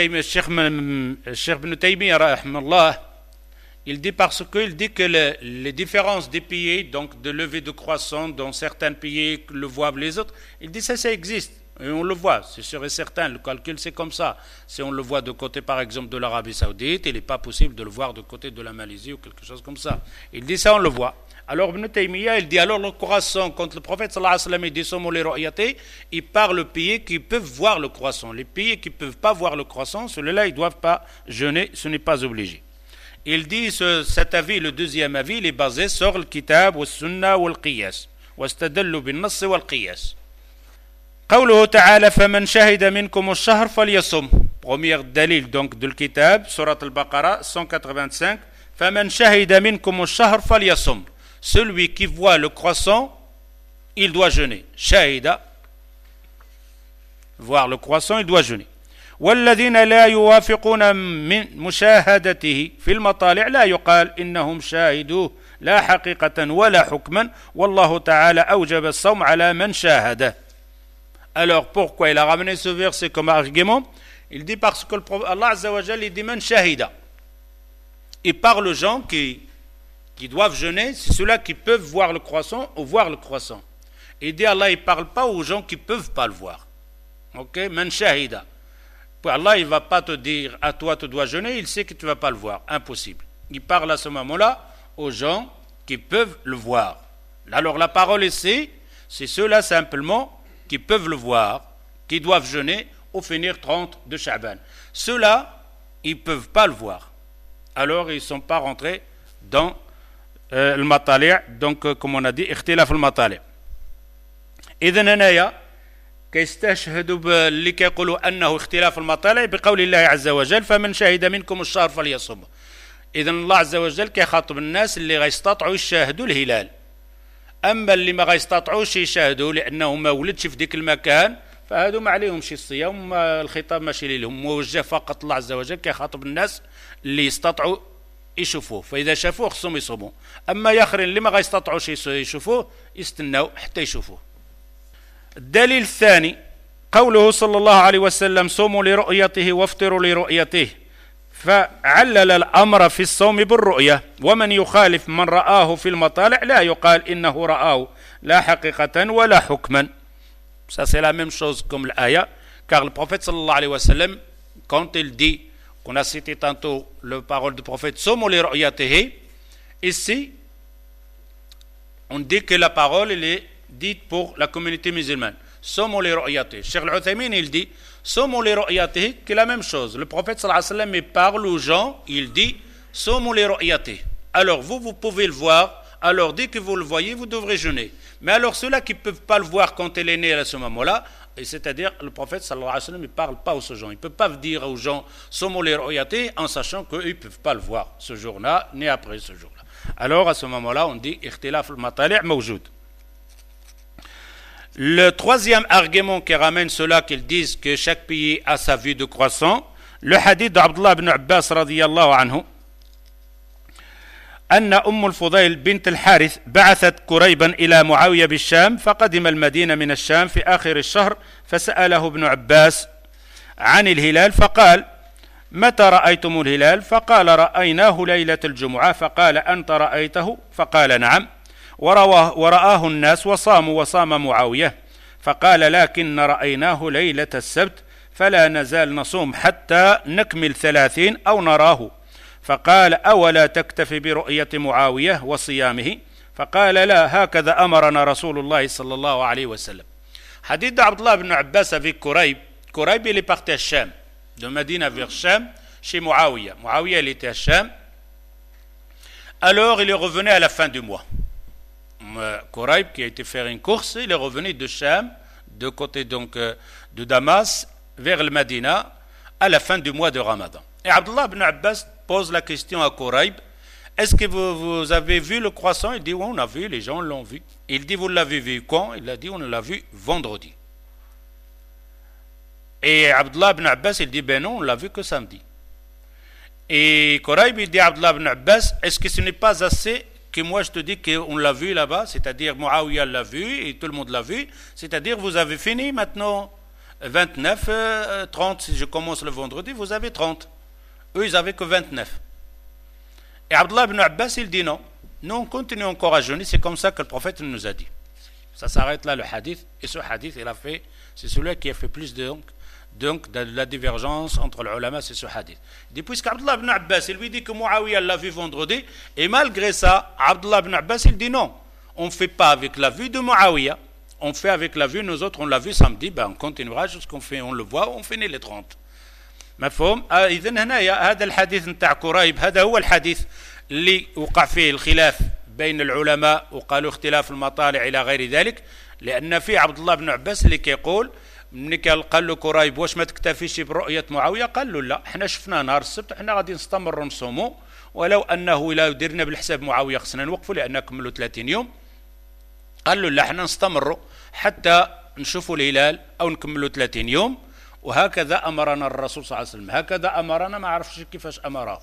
S1: Ibn Taymiyyah, rahimahullah, il dit parce qu'il dit que le, les différences des pays, donc de levée de croissant dans certains pays le voient les autres, il dit ça, ça existe. Et on le voit, c'est sûr et certain, le calcul c'est comme ça. Si on le voit de côté par exemple de l'Arabie Saoudite, il n'est pas possible de le voir de côté de la Malaisie ou quelque chose comme ça. Il dit ça, on le voit. Alors Ibn Taymiyyah, il dit alors le croissant, quand le prophète sallallahu alayhi wa sallam il dit somo li ru'yati, il parle aux pays qui peuvent voir le croissant. Les pays qui ne peuvent pas voir le croissant, ceux-là ils ne doivent pas jeûner, ce n'est pas obligé. Il dit ce, cet avis, le deuxième avis, il est basé sur le kitab, le sunna ou le qiyas. واستدلوا بالنص والقياس. قوله تعالى فمن شهد منكم الشهر فليصم. Premier dalil donc de le kitab, surat al-Baqarah cent quatre-vingt-cinq. فمن شهد منكم الشهر فليصم. Celui qui voit le croissant, il doit jeûner. Shahida, voir le croissant, il doit jeûner. والذين لا يوافقون من مشاهدته في المطالع لا يقال إنهم شاهدوه لا حقيقة ولا حكما والله تعالى أوجب الصوم على من شاهده. Alors pourquoi il a ramené ce verset comme argument? Il dit parce que Allah Azza wa Jalla il dit man shahida. Il parle aux gens qui, qui doivent jeûner, c'est ceux-là qui peuvent voir le croissant ou voir le croissant. Il dit Allah il parle pas aux gens qui peuvent pas le voir. Ok, man shahida. Allah, il ne va pas te dire à toi tu dois jeûner, il sait que tu ne vas pas le voir. Impossible. Il parle à ce moment-là aux gens qui peuvent le voir. Alors la parole ici, c'est ceux-là simplement qui peuvent le voir, qui doivent jeûner au finir trente de Sha'ban. Ceux-là, ils ne peuvent pas le voir. Alors ils ne sont pas rentrés dans euh, le matali', donc euh, comme on a dit, ikhtilaf al-matali'. إذن هنايا كيستشهدوا باللي كيقولوا انه اختلاف المطالع بقول الله عز وجل فمن شهد منكم الشهر فليصم. اذا الله عز وجل كيخاطب الناس اللي غيستطيعوا يشاهدوا الهلال. اما اللي ما غيستطيعوش يشاهدوا لانه ما ولدش في ديك المكان فهادو ما عليهمش الصيام، الخطاب ماشي لهم، موجه فقط الله عز وجل كيخاطب الناس اللي يستطيعوا يشوفوه، فاذا شافوه خصهم يصوموا. اما ياخرين اللي ما غيستطيعوش يشوفوه يستناو حتى يشوفوه. الدليل الثاني قوله صلى الله عليه وسلم صوموا لرؤيته وافطروا لرؤيته، فعلل الأمر في الصوم بالرؤية، ومن يخالف من رآه في المطالع لا يقال إنه رآه لا حقيقة ولا حكما. Ça c'est la même chose comme l'aya, car le prophète sallallahu alayhi wa sallam, quand il dit, qu'on a cité tantôt la parole du prophète صوموا لرؤيته, ici on dit que la parole elle est dite pour la communauté musulmane. Somo li ru'yatihi. Cheikh Al-Uthaymin il dit Somo li ru'yatihi, qui est la même chose. Le prophète sallallahu alayhi wa sallam il parle aux gens, il dit Somo li ru'yatihi. Alors vous, vous pouvez le voir. Alors dès que vous le voyez, vous devrez jeûner. Mais alors ceux-là qui ne peuvent pas le voir quand il est né à ce moment-là, c'est-à-dire le prophète sallallahu alayhi wa sallam il ne parle pas aux gens. Il ne peut pas dire aux gens Somo li ru'yatihi en sachant qu'eux ne peuvent pas le voir ce jour-là, ni après ce jour-là. Alors à ce moment-là, on dit Ikhtilaf al-matali' mawjoud. Le troisième argument qui ramène cela qu'ils disent que chaque pays a sa vue de croissant, le hadith d'Abdullah ibn Abbas radiyallahu anhu أن أم الفضيل بنت الحارث بعثت كريبا إلى معاوية بالشام فقدم المدينة من الشام في آخر الشهر فسأله ابن عباس عن الهلال فقال متى رأيتم الهلال؟ فقال رأيناه ليلة الجمعة. فقال أنت رأيته؟ فقال نعم. ورواه ورآه الناس وصاموا وصام معاوية. فقال لكن رأيناه ليلة السبت فلا نزال نصوم حتى نكمل ثلاثين أو نراه. فقال أولا تكتفي برؤية معاوية وصيامه؟ فقال لا هكذا أمرنا رسول الله صلى الله عليه وسلم. حديث عبد الله بن عباس avec Kurayb. Kurayb il est parti à Cham, de Médine vers Cham, chez Muawiya. Muawiya il était à Cham. Alors il est revenu à la fin du mois. comme euh, Quraib qui a été faire une course, il est revenu de Sham, de côté donc euh, de Damas, vers le Medina, à la fin du mois de Ramadan. Et Abdullah ibn Abbas pose la question à Quraib, est-ce que vous, vous avez vu le croissant? Il dit, oui, on a vu, les gens l'ont vu. Il dit, vous l'avez vu quand? Il a dit, on l'a vu vendredi. Et Abdullah ibn Abbas, il dit, ben non, on l'a vu que samedi. Et Quraib, il dit à Abdullah ibn Abbas, est-ce que ce n'est pas assez que moi je te dis qu'on l'a vu là-bas, c'est-à-dire Muawiyah l'a vu et tout le monde l'a vu, c'est-à-dire vous avez fini maintenant vingt-neuf, trente, si je commence le vendredi, vous avez trente. Eux, ils n'avaient que vingt-neuf. Et Abdullah ibn Abbas, il dit non. Nous, on continue encore à jeûner, c'est comme ça que le prophète nous a dit. Ça s'arrête là, le hadith. Et ce hadith, il a fait, c'est celui qui a fait plus de, donc, donc, de la divergence entre les ulama, c'est ce hadith. Il dit, puisque Abdullah ibn Abbas, il lui dit que Muawiyah l'a vu vendredi, et malgré ça, Abdullah ibn Abbas, il dit non. On ne fait pas avec la vue de Muawiyah. On fait avec la vue, nous autres, on l'a vu samedi, ben on continuera jusqu'on fait, on le voit, on finit les trente. مفهوم؟ إذا هنا هذا الحديث نتاع قريب هذا هو الحديث اللي وقع فيه الخلاف بين العلماء وقالوا اختلاف المطالع إلى غير ذلك، لأن في عبد الله بن عباس اللي كيقول ملي قال له قريب واش ما تكتفيش برؤية معاوية؟ قال له لا، احنا شفنا نهار السبت، احنا غادي نستمروا نصوموا، ولو أنه لا درنا بالحساب معاوية خصنا نوقفوا لأن كملوا ثلاثين يوم. قال له لا، احنا نستمروا حتى نشوفوا الهلال أو نكملوا ثلاثين يوم، وهكذا أمرنا الرسول صلى الله عليه وسلم، هكذا أمرنا، ما عرفش كيفاش أمره.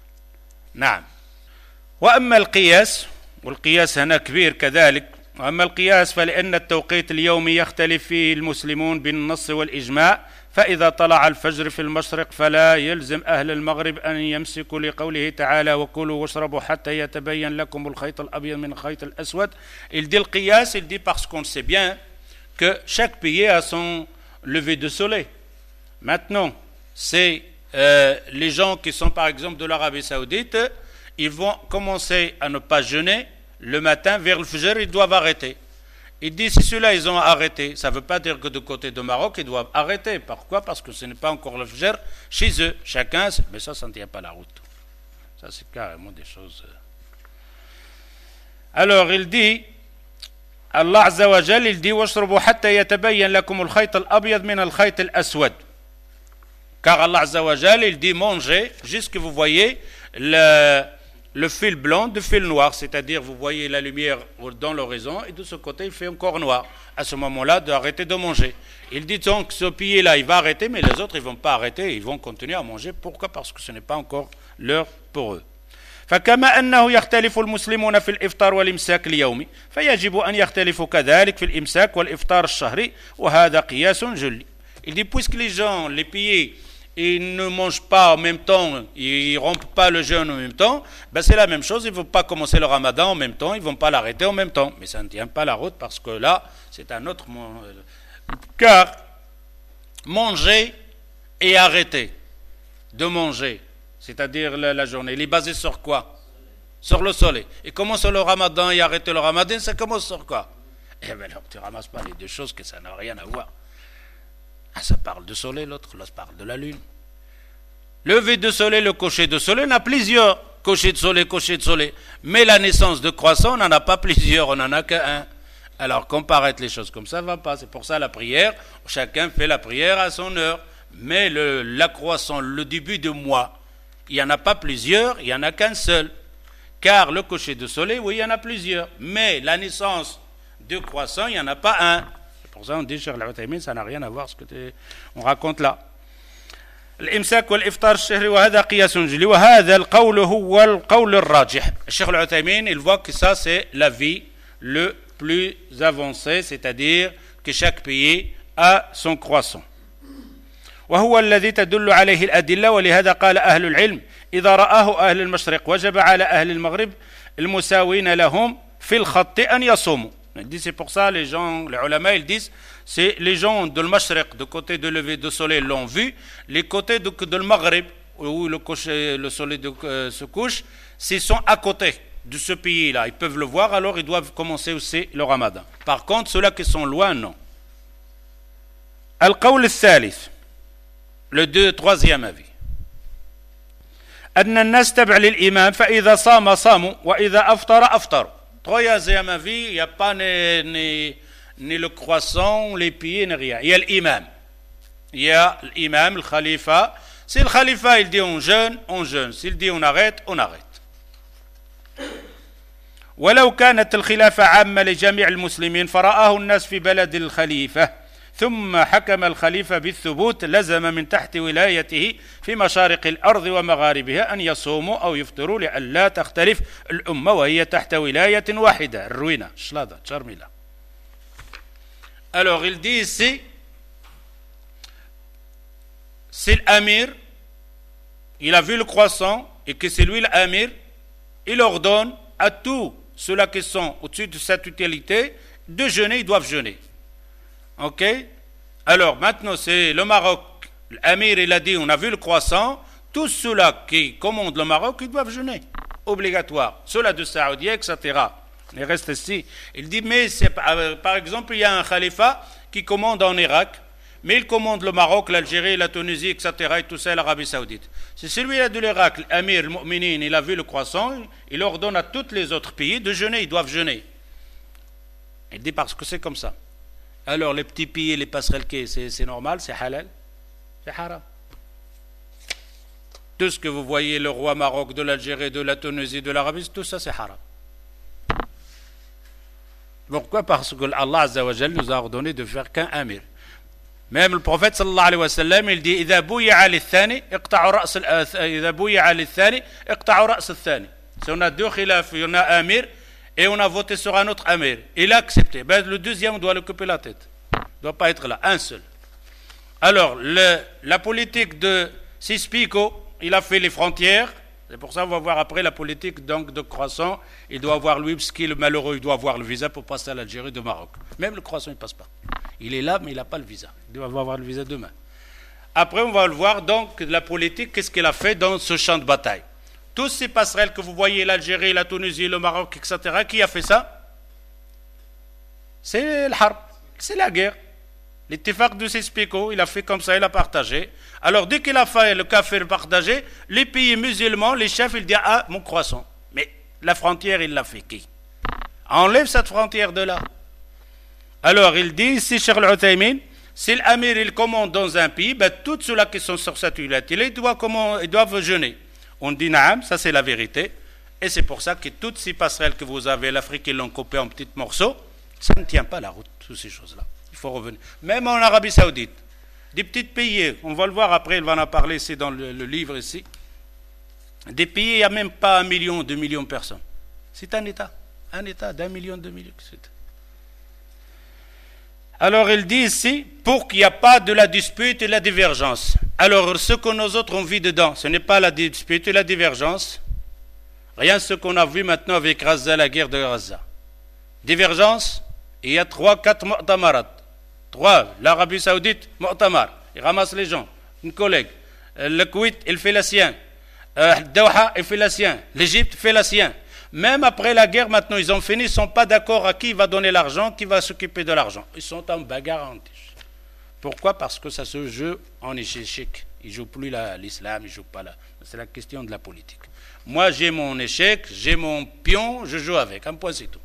S1: نعم. وأما القياس، والقياس هنا كبير كذلك، وأما القياس فلأن التوقيت اليومي يختلف فيه المسلمون بالنص والإجماع، فإذا طلع الفجر في المشرق فلا يلزم أهل المغرب أن يمسكوا لقوله تعالى وكلوا واشربوا حتى يتبين لكم الخيط الأبيض من الخيط الأسود. Il dit le qiyas, il dit parce qu'on sait bien que chaque pays a son lever de soleil. Maintenant, c'est euh, les gens qui sont par exemple de l'Arabie Saoudite, ils vont commencer à ne pas jeûner le matin, vers le Fajr, ils doivent arrêter. Il dit, si ceux-là, ils ont arrêté, ça ne veut pas dire que de côté de Maroc, ils doivent arrêter. Pourquoi? Parce que ce n'est pas encore le Fajr chez eux. Chacun, mais ça, ça ne tient pas la route. Ça, c'est carrément des choses... Alors, il dit, Allah Azza wa Jal, il dit, وَاشْرُبُوا حَتَّى يَتَبَيَّنْ لَكُمُ الْخَيْطَ الْأَبْيَض مِنَ الْخَيْطِ الْأَسْوَدِ. Car Allah Azza wa Jal, il dit, mangez, jusqu'à vous voyez le... le fil blanc du fil noir, c'est-à-dire vous voyez la lumière dans l'horizon et de ce côté il fait encore noir. À ce moment-là, d'arrêter de manger. Il dit donc ce pilier-là, il va arrêter, mais les autres ils ne vont pas arrêter, ils vont continuer à manger. Pourquoi? Parce que ce n'est pas encore l'heure pour eux. فكما أنه يختلف المسلمون في الإفطار والإمساك اليومي فيجب أن يختلفوا كذلك في الإمساك والإفطار الشهري وهذا قياس جلي. Il dit puisque les gens, les pays, ils ne mangent pas en même temps, ils ne rompent pas le jeûne en même temps, ben c'est la même chose, ils ne vont pas commencer le ramadan en même temps, ils ne vont pas l'arrêter en même temps. Mais ça ne tient pas la route parce que là, c'est un autre... Car manger et arrêter de manger, c'est-à-dire la, la journée, il est basé sur quoi? Sur le soleil. Et commencer le ramadan et arrêter le ramadan, ça commence sur quoi? Eh bien, tu ne ramasses pas les deux choses, que ça n'a rien à voir. Ah, ça parle de soleil, l'autre, l'autre parle de la lune. Lever de soleil, le coucher de soleil, on a plusieurs couchers de soleil, couchers de soleil. Mais la naissance de croissant, on n'en a pas plusieurs, on n'en a qu'un. Alors, comparer les choses comme ça ne va pas. C'est pour ça la prière, chacun fait la prière à son heure. Mais le, la croissant, le début de mois, il n'y en a pas plusieurs, il n'y en a qu'un seul. Car le coucher de soleil, oui, il y en a plusieurs. Mais la naissance de croissant, il n'y en a pas un. Pour ça on dit Cheikh Al-Uthaymin, ça n'a rien à voir ce que on raconte là. الإمساك والإفطار الشهري وهذا قياس جلي وهذا القول هو القول الراجح. Cheikh Al-Uthaymin, il voit que ça c'est l'avis le plus avancé, c'est-à-dire que chaque pays a son croissant. وهو الذي تدل عليه الأدلة ولهذا قال أهل العلم إذا رآه أهل المشرق وجب على أهل المغرب المساوين لهم في الخط أن يصوموا. Il dit, c'est pour ça les gens, les ulama, ils disent, c'est les gens de l'Mashriq, du côté de lever de soleil, l'ont vu, les côtés de, de l'Maghrib, où le, coucher, le soleil de, euh, se couche, s'ils sont à côté de ce pays-là, ils peuvent le voir, alors ils doivent commencer aussi le ramadan. Par contre, ceux-là qui sont loin, non. Al-Qawl al-Thalith, le deux, troisième avis. أن الناس تبع للإمام فإذا صام صاموا وإذا أفطر أفطروا. troisième avis, il n'y a pas ni, ni, ni le croissant, les pieds, ni rien. Il y a l'imam. Il y a l'imam, le khalifa. Si le khalifa il dit on jeûne, on jeûne. S'il dit on arrête, on arrête. ولو كانت الخلافة عامة لجميع المسلمين فرآه الناس في بلد الخليفة ثم حكم الخليفة بالثبوت لزم من تحت ولايته في مشارق الأرض ومغاربها أن يصوموا أو يفطروا لئلا تختلف الأمة وهي تحت ولاية واحدة. الروينة شلاضة تشارميلا. Alors il dit ici, si l'amir il a vu le croissant et que c'est lui l'amir, il ordonne à tous ceux-là qui sont au-dessus de cette utilité de jeûner, ils doivent jeûner. Ok? Alors maintenant c'est le Maroc, l'amir il a dit on a vu le croissant, tous ceux-là qui commandent le Maroc ils doivent jeûner, obligatoire. Ceux-là de Saoudi, et cetera. Il reste ici. Il dit mais c'est, par exemple il y a un khalifa qui commande en Irak, mais il commande le Maroc, l'Algérie, la Tunisie, et cetera et tout ça, l'Arabie Saoudite. Si celui-là de l'Irak, l'Amir, le Mu'minin, il a vu le croissant, il ordonne à tous les autres pays de jeûner, ils doivent jeûner. Il dit parce que c'est comme ça. Alors les petits pays, les passerelles, c'est, c'est normal, c'est halal, c'est haram. Tout ce que vous voyez, le roi Maroc, de l'Algérie, de la Tunisie, de l'Arabie, tout ça c'est haram. Pourquoi? Parce que Allah Azza wa Jal nous a ordonné de faire qu'un amir. Même le prophète sallallahu alayhi wa sallam, il dit إذا بويع للثاني اقطعوا رأس إذا بويع للثاني اقطعوا رأس الثاني. Si on a deux khilaf, il y en a un amir et on a voté sur un autre amir, il a accepté. Ben, le deuxième, on doit lui couper la tête. Il ne doit pas être là, un seul. Alors, le, la politique de Sykes-Picot, il a fait les frontières. C'est pour ça qu'on va voir après la politique donc, de croissant. Il doit avoir lui, parce qu'il est malheureux, il doit avoir le visa pour passer à l'Algérie de Maroc. Même le croissant, il ne passe pas. Il est là, mais il n'a pas le visa. Il doit avoir le visa demain. Après, on va le voir, donc, la politique, qu'est-ce qu'elle a fait dans ce champ de bataille. Tous ces passerelles que vous voyez, l'Algérie, la Tunisie, le Maroc, et cetera, qui a fait ça? C'est le harb, c'est la guerre. L'ittifaq de Sykes-Picot, il a fait comme ça, il a partagé. Alors, dès qu'il a fait le kafir partagé, les pays musulmans, les chefs, ils disent « Ah, mon croissant ». Mais la frontière, il l'a fait qui? Enlève cette frontière de là. Alors, il dit ici, Cheikh Al-Uthaymin, si l'amir, il commande dans un pays, ben, tous ceux-là qui sont sur cette île, ils doivent, comment, ils doivent jeûner. On dit « Naam », ça c'est la vérité. Et c'est pour ça que toutes ces passerelles que vous avez, l'Afrique, ils l'ont coupé en petits morceaux, ça ne tient pas la route, toutes ces choses-là. Il faut revenir. Même en Arabie Saoudite, des petits pays, on va le voir après, il va en parler ici dans le, le livre ici. Des pays, il n'y a même pas un million, deux millions de personnes. C'est un État. Un État d'un million, deux millions. Alors il dit ici, pour qu'il n'y ait pas de la dispute et la divergence. Alors ce que nous autres on vit dedans, ce n'est pas la dispute et la divergence. Rien ce qu'on a vu maintenant avec Gaza, la guerre de Gaza. Divergence, il y a trois, quatre mu'tamarat. Trois, l'Arabie Saoudite, mu'tamar. Il ramasse les gens, une collègue. Le Koweït, il fait la sienne. Euh, Doha, il fait la sienne. L'Égypte fait la sienne. Même après la guerre, maintenant, ils ont fini, ils ne sont pas d'accord à qui va donner l'argent, qui va s'occuper de l'argent. Ils sont en bagarre. Pourquoi? Parce que ça se joue en échec. Ils ne jouent plus la, l'islam, ils ne jouent pas là. C'est la question de la politique. Moi, j'ai mon échec, j'ai mon pion, je joue avec. Un point, c'est tout.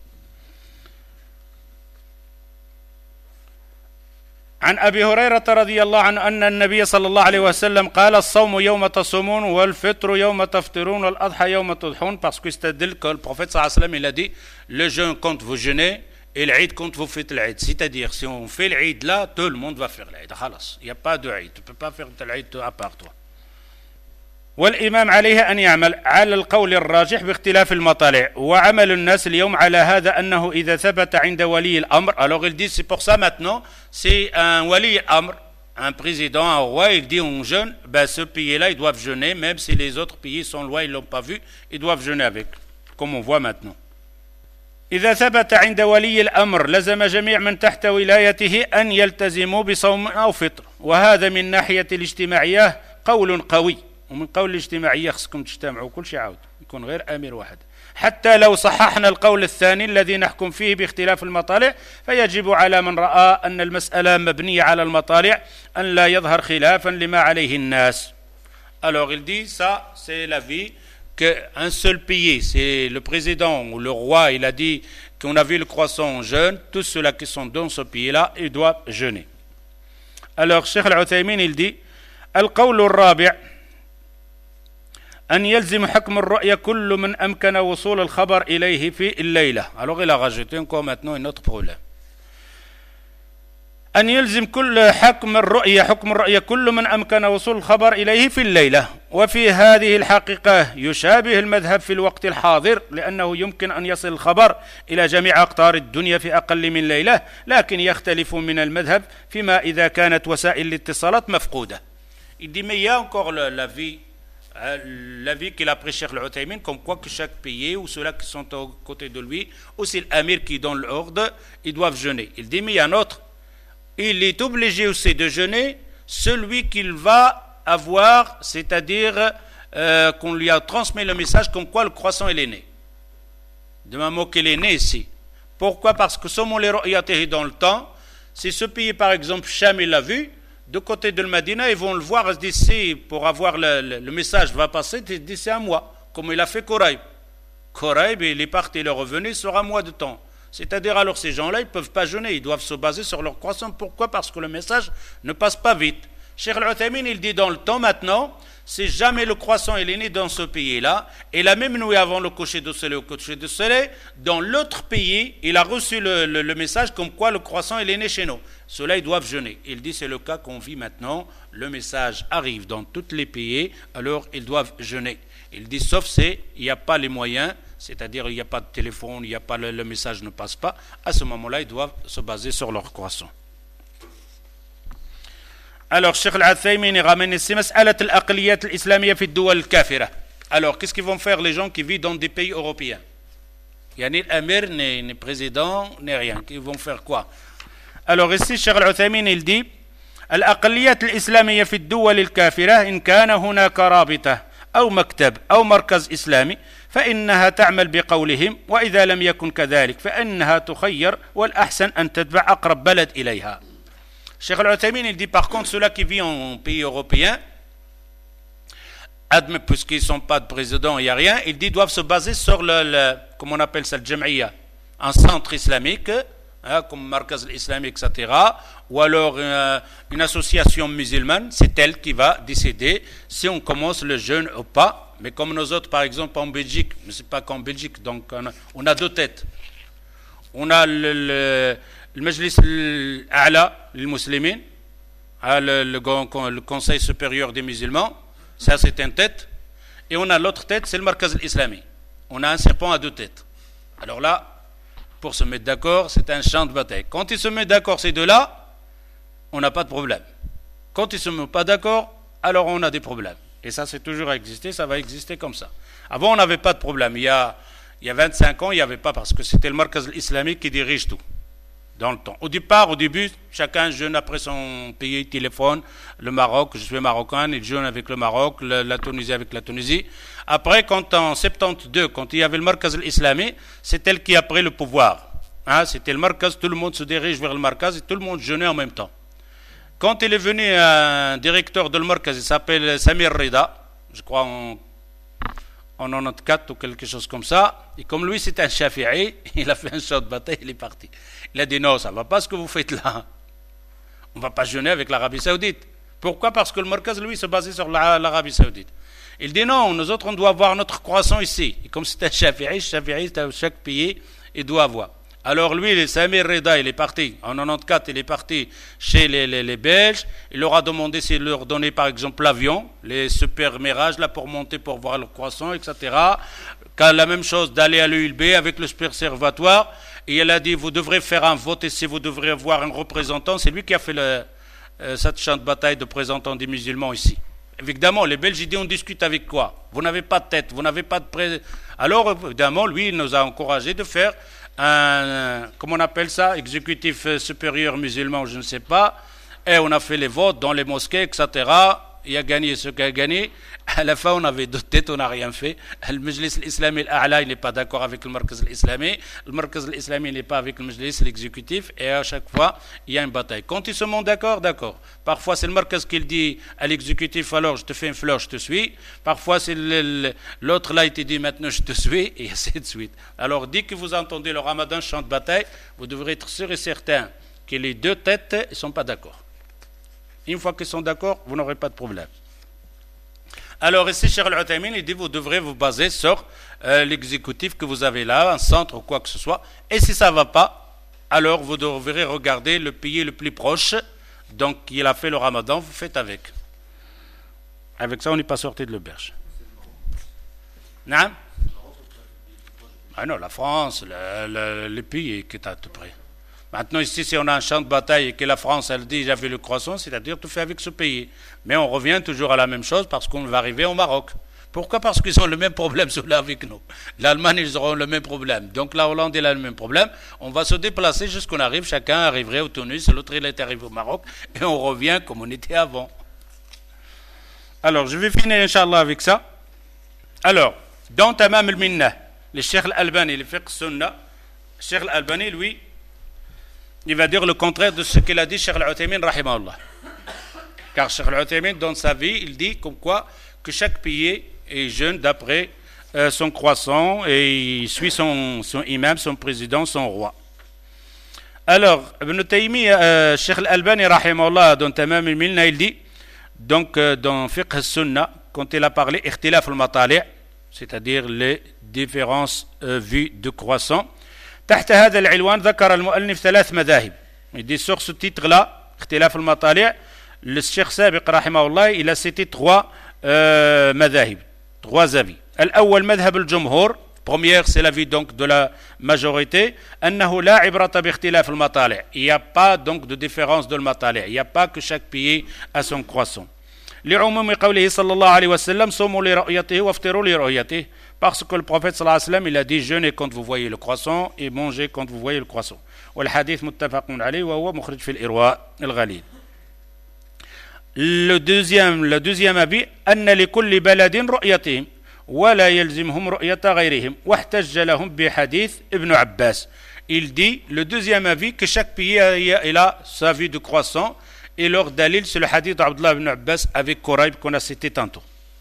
S1: عن أبي هريرة رضي الله عنه أن النبي صلى الله عليه وسلم قال الصوم يوم تصومون والفطر يوم تفطرون والأضحى يوم تضحون parce que c'est-à-dire que le prophète صلى الله عليه وسلم il a dit le jeûne quand vous jeûnez et l'Eid quand vous faites l'Eid, c'est-à-dire si on fait l'Eid là tout le monde va faire l'Eid خلاص, il n'y a pas de Eid, tu ne peux pas faire l'Eid à part toi. والإمام عليه أن يعمل على القول الراجح باختلاف المطالع وعمل الناس اليوم على هذا أنه إذا ثبت عند ولي الأمر. Alors il dit c'est pour ça maintenant c'est un wali amr, un président, un roi, il dit on jeûne, ben ce pays-là ils doivent jeûner même si les autres pays sont loin, ils l'ont pas vu, ils doivent jeûner avec, comme on voit maintenant. إذا ثبت عند ولي الأمر لزم جميع من تحت ولايته أن يلتزموا بصوم أو فطر وهذا من ناحية الاجتماعية قول قوي. ومن قول الاجتماعية خصكم تجتمعوا كل شيء عاود يكون غير أمير واحد. حتى لو صححنا القول الثاني الذي نحكم فيه باختلاف المطالع فيجب على من رأى أن المسألة مبنية على المطالع أن لا يظهر خلافا لما عليه الناس. Alors il dit ça c'est l'avis qu'un seul pays, c'est le président ou le roi, il a dit qu'on a vu le croissant jeûne, tous ceux-là qui sont dans ce pays-là, ils doivent jeûner. Alors, Cheikh Al-Uthaymin, il dit, Al-Qawlu Al-Rabi' أن يلزم حكم الرؤية كل من أمكن وصول الخبر إليه في الليلة. Alors il a rajouté encore maintenant un autre problème. أن يلزم كل حكم الرؤية حكم الرؤية كل من أمكن وصول الخبر إليه في الليلة، وفي هذه الحقيقة يشابه المذهب في الوقت الحاضر، لأنه يمكن أن يصل الخبر إلى جميع أقطار الدنيا في أقل من ليلة، لكن يختلف من المذهب فيما إذا كانت وسائل الاتصالات مفقودة. Il dit mais il y a encore l'avis l'avis qu'il a pris Cheikh Al-Uthaymin, comme quoi que chaque pays ou ceux-là qui sont aux côtés de lui, ou c'est l'amir qui donne l'ordre, ils doivent jeûner. Il dit mais il y a un autre, il est obligé aussi de jeûner celui qu'il va avoir, c'est-à-dire euh, qu'on lui a transmis le message comme quoi le croissant il est né. De même mot qu'il est né ici. Pourquoi? Parce que selon les ru'yatihi dans le temps, si ce pays par exemple Cham il l'a vu, de côté de Medina, ils vont le voir d'ici, pour avoir le, le, le message va passer d'ici un mois, comme il a fait Koraïb. Koraïb, il est parti, il est revenu sur un mois de temps. C'est-à-dire, alors ces gens-là, ils ne peuvent pas jeûner, ils doivent se baser sur leur croissance. Pourquoi? Parce que le message ne passe pas vite. Cheikh Al-Uthaymin, il dit dans le temps maintenant, si jamais le croissant il est né dans ce pays-là, et la même nuit avant le coucher de soleil, au coucher de soleil, dans l'autre pays, il a reçu le, le, le message comme quoi le croissant il est né chez nous. Ceux-là, ils doivent jeûner. Il dit c'est le cas qu'on vit maintenant, le message arrive dans tous les pays, alors ils doivent jeûner. Il dit sauf si il n'y a pas les moyens, c'est-à-dire il n'y a pas de téléphone, il n'y a pas le, le message ne passe pas, à ce moment-là, ils doivent se baser sur leur croissant. Alors, Cheikh Al-Uthaymin ramène ici مسألة الأقليات الإسلامية في الدول الكافرة. Alors, qu'est-ce qu'ils vont faire les gens qui vivent dans des pays européens? Il n'y a ni l'amir, ni, ni président, ni rien. Ils vont faire quoi? Alors ici, Cheikh Al-Uthaymin, il dit الأقليات الإسلامية في الدول الكافرة إن كان هناك رابطة أو مكتب أو مركز إسلامي فإنها تعمل بقولهم، وإذا لم يكن كذلك فإنها تخير، والأحسن أن تتبع أقرب بلد إليها. Cheikh Al-Uthaymin, il dit par contre ceux-là qui vivent en pays européen, admet, puisqu'ils ne sont pas de président, il n'y a rien, il dit doivent se baser sur le, le comment on appelle ça, le Jam'iyya, un centre islamique, hein, comme Markaz islamique, et cetera, ou alors euh, une association musulmane, c'est elle qui va décider si on commence le jeûne ou pas. Mais comme nous autres, par exemple, en Belgique, mais ce n'est pas qu'en Belgique, donc on a, on a deux têtes. On a le, le المجلس الأعلى للمسلمين, le, le, le conseil supérieur des musulmans, ça c'est une tête, et on a l'autre tête, c'est le Markaz islami. On a un serpent à deux têtes. Alors là, pour se mettre d'accord, c'est un champ de bataille. Quand ils se mettent d'accord ces deux-là, on n'a pas de problème. Quand ils ne se mettent pas d'accord, alors on a des problèmes. Et ça c'est toujours existé, ça va exister comme ça. Avant on n'avait pas de problème. Il y a, il y a vingt-cinq ans, il n'y avait pas, parce que c'était le Markaz islamique qui dirige tout. Dans le temps. Au départ, au début, chacun jeûne après son pays, téléphone, le Maroc, je suis marocain, il jeûne avec le Maroc, le, la Tunisie avec la Tunisie. Après, quand en soixante-douze, quand il y avait le Markaz islami, c'est elle qui a pris le pouvoir. Hein, c'était le Markaz, tout le monde se dirige vers le Markaz et tout le monde jeûnait en même temps. Quand il est venu un directeur de le Markaz, il s'appelle Samir Rida, je crois en en quatre-vingt-quatorze ou quelque chose comme ça, et comme lui c'est un Shafi'i, il a fait un champ de bataille, il est parti. Il a dit non, ça ne va pas ce que vous faites là. On ne va pas jeûner avec l'Arabie Saoudite. Pourquoi? Parce que le Markaz, lui, se basait sur l'Arabie Saoudite. Il dit non, nous autres, on doit avoir notre croissant ici. Et comme c'est un Shafi'i, Shafi'i, chaque pays, il doit avoir. Alors lui, le Samir Rida, il est parti. En quatre-vingt-quatorze, il est parti chez les, les, les Belges. Il leur a demandé s'il leur donnait par exemple l'avion, les super Mirage là pour monter, pour voir le croissant, et cetera. Quand la même chose d'aller à l'U L B avec le conservatoire. Et il a dit, vous devrez faire un vote ici, vous devrez avoir un représentant. C'est lui qui a fait le, euh, cette champ de bataille de représentant des musulmans ici. Évidemment, les Belges, ils disent, on discute avec quoi? Vous n'avez pas de tête, vous n'avez pas de pré... Alors, évidemment, lui, il nous a encouragé de faire un, comment on appelle ça, exécutif supérieur musulman, je ne sais pas, et on a fait les votes dans les mosquées, et cetera. il a gagné ce qu'il a gagné. À la fin, on avait deux têtes, on n'a rien fait. Le Majlis al-Islami al-A'la, il n'est pas d'accord avec le Markaz al-Islami. Le Markaz al-Islami n'est pas avec le Majlis, l'exécutif. Et à chaque fois, il y a une bataille. Quand ils se montent d'accord, d'accord. Parfois, c'est le Markaz qui le dit à l'exécutif, alors je te fais une fleur, je te suis. Parfois, c'est l'autre là, il te dit maintenant je te suis, et ainsi de suite. Alors, dès que vous entendez le Ramadan chant de bataille, vous devrez être sûr et certain que les deux têtes ne sont pas d'accord. Une fois qu'ils sont d'accord, vous n'aurez pas de problème. Alors ici, Cheikh Al-Uthaymin, il dit vous devrez vous baser sur euh, l'exécutif que vous avez là, un centre ou quoi que ce soit. Et si ça ne va pas, alors vous devrez regarder le pays le plus proche. Donc, il a fait le Ramadan, vous faites avec. Avec ça, on n'est pas sorti de l'auberge. Non? Ah non, la France, le, le, le pays qui est à tout près. Maintenant, ici, si on a un champ de bataille et que la France, elle dit, j'avais le croissant, c'est-à-dire tout fait avec ce pays. Mais on revient toujours à la même chose parce qu'on va arriver au Maroc. Pourquoi? Parce qu'ils ont le même problème ceux-là avec nous. L'Allemagne, ils auront le même problème. Donc la Hollande, elle a le même problème. On va se déplacer jusqu'on arrive. Chacun arriverait au Tunis, l'autre, il est arrivé au Maroc. Et on revient comme on était avant. Alors, je vais finir, Inch'Allah, avec ça. Alors, dans Tamam al-Minna, le Cheikh Al-Albani, le fiqh Sunna, Cheikh Al-Albani, lui, il va dire le contraire de ce qu'il a dit Cheikh Al-Uthaymin, rahimahullah. Car Cheikh Al-Uthaymin, dans sa vie, il dit comme quoi que chaque pays est jeune d'après euh, son croissant et il suit son, son imam, son président, son roi. Alors, Ibn Taymiyyah, euh, Cheikh Al-Albani, rahimahullah, dans Tamam al-Minna, il dit, donc euh, dans Fiqh Sunna, quand il a parlé Ikhtilaf al-Matali', c'est-à-dire les différences euh, vues de croissant, تحت هذا العنوان ذكر المؤلف ثلاث مذاهب. Il dit sur ce titre-là, اختلاف المطالع, le Cheikh Sabiq rahimahullah, il a cité trois euh, madhahib, trois avis. الأول مذهب الجمهور, première c'est l'avis donc de la majorité, أنه لا عبرة باختلاف المطالع. Il n'y a pas donc de différence de المطالع. Il n'y a pas que chaque pays a son croissant. لعموم قوله صلى الله عليه وسلم صوموا لرؤيته وافطروا لرؤيته. Parce que le prophète sallallahu alayhi wa sallam, il a dit jeûnez quand vous voyez le croissant et mangez quand vous voyez le croissant. والحديث متفق عليه وهو مخرج في الإرواء الغليل. Le deuxième, le deuxième avis أن لكل بلد رؤيتهم ولا يلزمهم رؤية غيرهم واحتج لهم بحديث ابن عباس. Il dit le deuxième avis que chaque pays a, il a sa vue de croissant et leur dalil c'est le hadith d'Abdullah ibn Abbas avec Quraib qu'on a cité tantôt.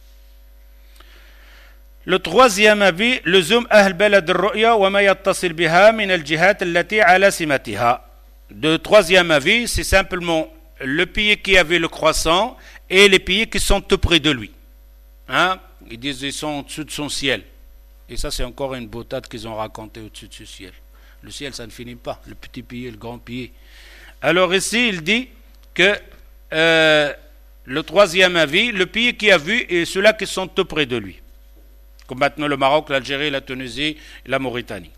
S1: Le troisième avis, لزوم أهل بلد الرؤيا وما يتصل بها من الجهات التي على سمتها. Le troisième avis, c'est simplement le pays qui avait le croissant et les pays qui sont tout près de lui. Hein? Ils disent qu'ils sont au-dessus de son ciel. Et ça, c'est encore une boutade qu'ils ont racontée au-dessus de ce ciel. Le ciel, ça ne finit pas. Le petit pays, le grand pays. Alors ici, il dit que euh, le troisième avis, le pays qui a vu et ceux-là qui sont tout près de lui. Comme maintenant le Maroc, l'Algérie, la Tunisie et la Mauritanie.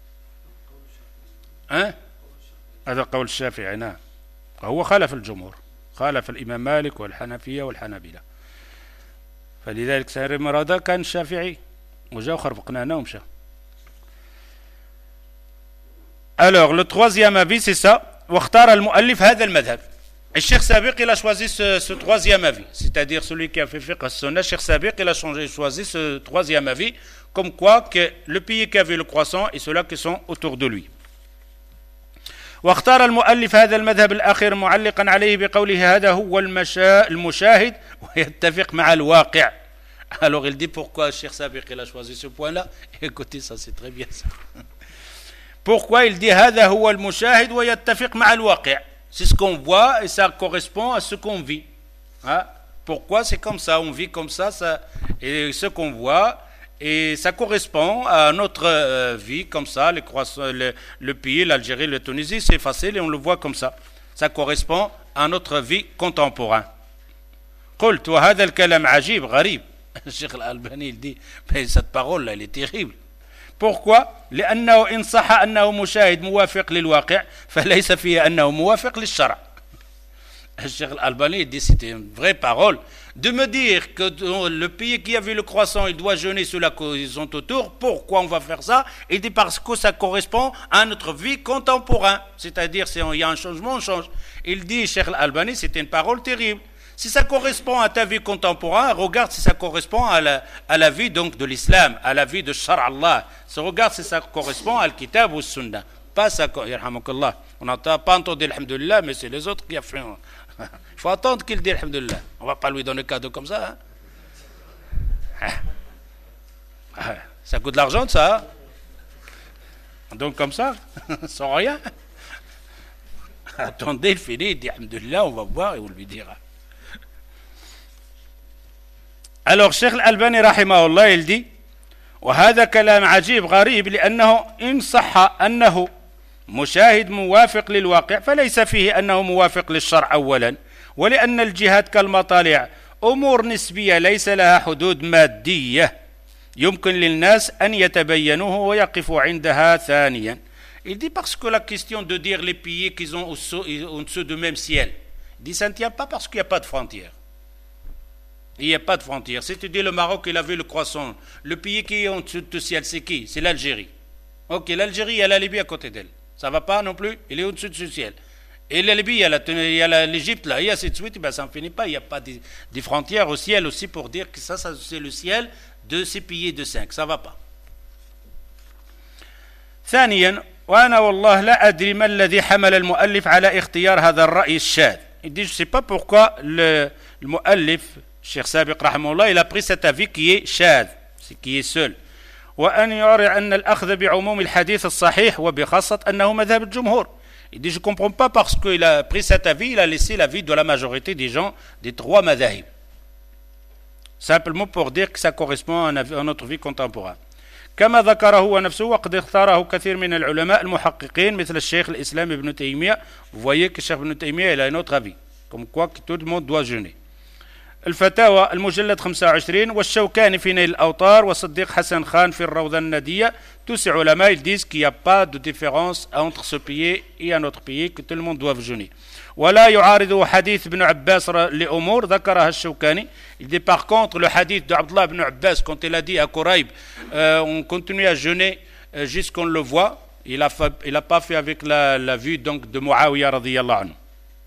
S1: Hein? هذا قول الشافعي نعم. هو خالف الجمهور. خالف الإمام مالك والحنفية والحنابلة. فلذلك سعر مرادة كان الشافعي وجاء خرفقنا هنا ومشى. Alors le troisième avis c'est ça. واختار المؤلف هذا المذهب. Et Cheikh Sabiq, il a choisi ce, ce troisième avis, c'est-à-dire celui qui a fait fiqh as-sunnah. Cheikh Sabiq, il a changé, choisi ce troisième avis, comme quoi que le pays qui avait le croissant et ceux-là qui sont autour de lui. واختار المؤلف هذا المذهب الأخير معلقا عليه بقوله هذا هو المشاهد ويتفق مع الواقع. Alors il dit pourquoi Cheikh Sabiq il a choisi ce point-là. Écoutez, ça c'est très bien ça. Pourquoi il dit هذا هو المشاهد ويتفق مع الواقع. C'est ce qu'on voit et ça correspond à ce qu'on vit. Hein? Pourquoi c'est comme ça, on vit comme ça, ça et ce qu'on voit, et ça correspond à notre euh, vie comme ça, les le, le pays, l'Algérie, la Tunisie, c'est facile et on le voit comme ça. Ça correspond à notre vie contemporaine. قلت وهذا الكلام عجيب غريب. Cheikh Al-Albani il dit mais cette parole là elle est terrible. Pourquoi? لأنه إن صح أنه مشاهد موافق للواقع فليس فيه أنه موافق للشرع. Cheikh Al-Albani dit c'était une vraie parole de me dire que le pays qui a vu le croissant il doit jeûner ceux-là qui sont autour. Pourquoi on va faire ça? Il dit parce que ça correspond à notre vie contemporaine, c'est-à-dire si il y a un changement on change. Il dit Cheikh Al-Albani c'était une parole terrible. Si ça correspond à ta vie contemporaine, regarde si ça correspond à la, à la vie donc de l'islam, à la vie de Shar' Allah. Regarde si ça correspond à l'kitab ou sunnah. Pas ça, on n'entend pas entendu alhamdulillah, mais c'est les autres qui ont fait. Il faut attendre qu'il dise alhamdulillah. On ne va pas lui donner cadeau comme ça. Hein? Ça coûte de l'argent, ça. Donc comme ça, sans rien. Attendez, il finit, il dit alhamdulillah, on va voir et on lui dira. Alors, Cheikh Al-Albani رحمه الله il dit وهذا كلام عجيب غريب لأنه إن صح أنه مشاهد موافق للواقع فليس فيه أنه موافق للشرع أولا ولأن الجهات كالمطالع أمور نسبية ليس لها حدود مادية يمكن للناس أن يتبينوه ويقفوا عندها ثانيا. Il dit parce que la question de dire les pays qu'ils ont au-dessous du même ciel, il dit ça ne tient pas parce qu'il n'y a pas de frontières. Il n'y a pas de frontières. Si tu dis le Maroc, il a vu le croissant. Le pays qui est au-dessus du ciel, c'est qui? C'est l'Algérie. Ok, l'Algérie, il y a la Libye à côté d'elle. Ça ne va pas non plus? Il est au-dessus du ciel. Et la Libye, il y a l'Égypte là, et ainsi de suite, ben, ça ne finit pas. Il n'y a pas des, des frontières au ciel aussi pour dire que ça, ça c'est le ciel de ces pays de cinq. Ça ne va pas. ثانيا وأنا والله لا أدري ما الذي حمل المؤلف على اختيار هذا الرأي الشاذ. Il dit je ne sais pas pourquoi le, le مؤلف Cheikh Sabiq rahimahullah il a pris cet avis qui est shadh, qui est seul. وأن يرى أن الأخذ بعموم الحديث الصحيح وبخاصة أنه مذهب الجمهور. Il dit je ne comprends pas parce qu'il a pris cet avis, il a laissé l'avis de la majorité des gens des trois madhahib. Simplement pour dire que ça correspond à notre vie contemporaine. كما ذكره هو نفسه وقد اختاره كثير من العلماء المحققين مثل الشيخ الإسلام ابن تيمية. Vous voyez que Cheikh Ibn Taymiyyah il a un autre avis, comme quoi que tout le monde doit jeûner. الفتاوى المجلد خمسة وعشرين والشوكاني في نيل الأوطار وصديق حسن خان في الروضة الندية. Tous ces ulama ils disent qu'il n'y a pas de différence entre ce pays et un autre pays, que tout le monde doit jeûner. ولا يعارض حديث ابن عباس لأمور ذكرها الشوكاني. Il dit par contre le hadith de Abdullah ibn Abbas quand il a dit à Quraib euh, on continue à jeûner euh, jusqu'on le voit, il a fait, il a pas fait avec la, la vue donc de Muawiyah radiyallahu anhu.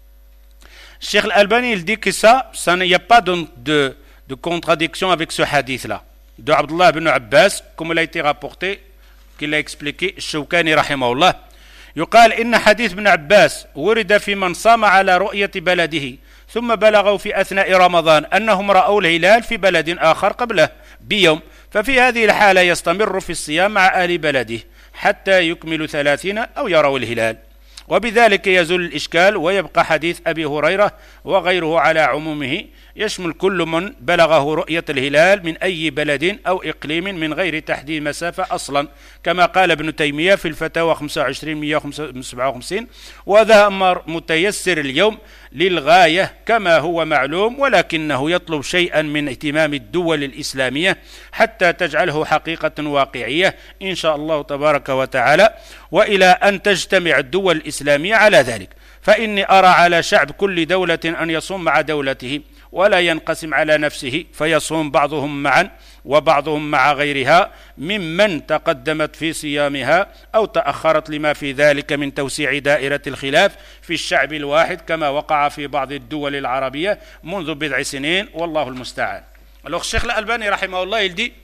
S1: Cheikh Al-Albani il dit que ça, ça n'y a pas de, de, de contradiction avec ce hadith-là de Abdullah ibn Abbas, comme il a été rapporté, qu'il a expliqué Shawkani rahimahullah. يقال إن حديث ابن عباس ورد في من صام على رؤية بلده ثم بلغوا في أثناء رمضان أنهم رأوا الهلال في بلد آخر قبله بيوم ففي هذه الحالة يستمر في الصيام مع أهل بلده حتى يكمل ثلاثين أو يروا الهلال وبذلك يزول الإشكال ويبقى حديث أبي هريرة وغيره على عمومه يشمل كل من بلغه رؤية الهلال من أي بلد أو إقليم من غير تحديد مسافة أصلا كما قال ابن تيمية في الفتاوى خمسة وعشرين مئة وسبعة وخمسين وهذا أمر متيسر اليوم للغاية كما هو معلوم ولكنه يطلب شيئا من اهتمام الدول الإسلامية حتى تجعله حقيقة واقعية إن شاء الله تبارك وتعالى وإلى أن تجتمع الدول الإسلامية على ذلك فإني أرى على شعب كل دولة أن يصوم مع دولته ولا ينقسم على نفسه فيصوم بعضهم معا وبعضهم مع غيرها ممن تقدمت في صيامها أو تأخرت لما في ذلك من توسيع دائرة الخلاف في الشعب الواحد كما وقع في بعض الدول العربية منذ بضع سنين والله المستعان. Alors Cheikh Al-Albani rahimahullah il dit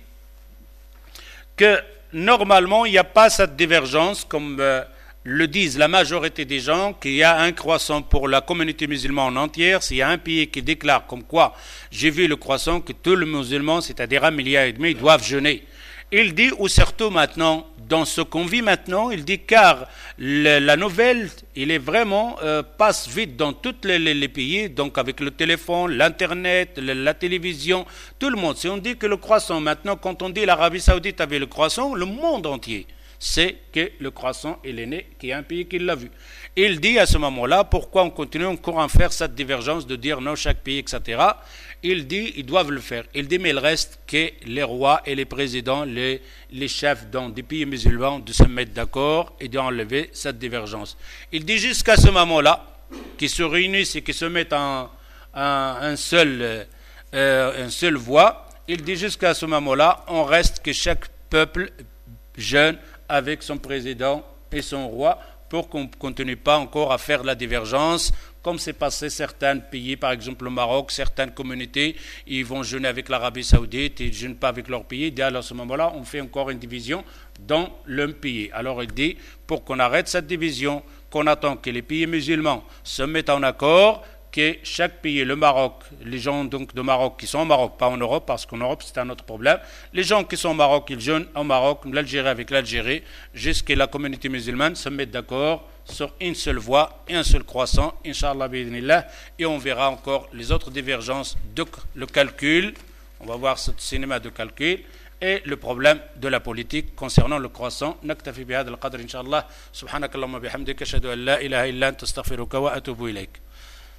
S1: que normalement il n'y a pas cette divergence comme euh, le disent la majorité des gens, qu'il y a un croissant pour la communauté musulmane en entière. S'il y a un pays qui déclare comme quoi j'ai vu le croissant, que tous les musulmans, c'est-à-dire un milliard et demi, doivent jeûner. Il dit, ou surtout maintenant, dans ce qu'on vit maintenant, il dit car le, la nouvelle, il est vraiment euh, passe vite dans tous les, les, les pays, donc avec le téléphone, l'internet, la, la télévision, tout le monde. Si on dit que le croissant, maintenant, quand on dit l'Arabie Saoudite avait le croissant, le monde entier c'est que le croissant il est né, qu'il y a un pays qui l'a vu. Il dit à ce moment-là, pourquoi on continue encore à faire cette divergence de dire non, chaque pays, et cetera. Il dit, ils doivent le faire. Il dit, mais il reste que les rois et les présidents, les, les chefs dans des pays musulmans, de se mettre d'accord et d'enlever cette divergence. Il dit jusqu'à ce moment-là, qu'ils se réunissent et qu'ils se mettent en, en un seul, euh, un seul voix. Il dit jusqu'à ce moment-là, on reste que chaque peuple jeune avec son président et son roi pour qu'on ne continue pas encore à faire la divergence, comme c'est passé certains pays, par exemple le Maroc, certaines communautés, ils vont jeûner avec l'Arabie Saoudite, ils ne jeûnent pas avec leur pays. Et à ce moment-là, on fait encore une division dans le pays. Alors il dit, pour qu'on arrête cette division, qu'on attend que les pays musulmans se mettent en accord, que chaque pays, le Maroc, les gens donc de Maroc qui sont au Maroc, pas en Europe, parce qu'en Europe c'est un autre problème, les gens qui sont au Maroc, ils jeûnent au Maroc, l'Algérie avec l'Algérie, jusqu'à la communauté musulmane se mette d'accord sur une seule voie et un seul croissant, Inch'Allah bi'idhnillah, et on verra encore les autres divergences de le calcul, on va voir ce cinéma de calcul, et le problème de la politique concernant le croissant. نكتفي بهذا القدر إن شاء الله. سبحانك اللهم وبحمدك أشهد أن لا إله إلا أنت أستغفرك وأتوب إليك.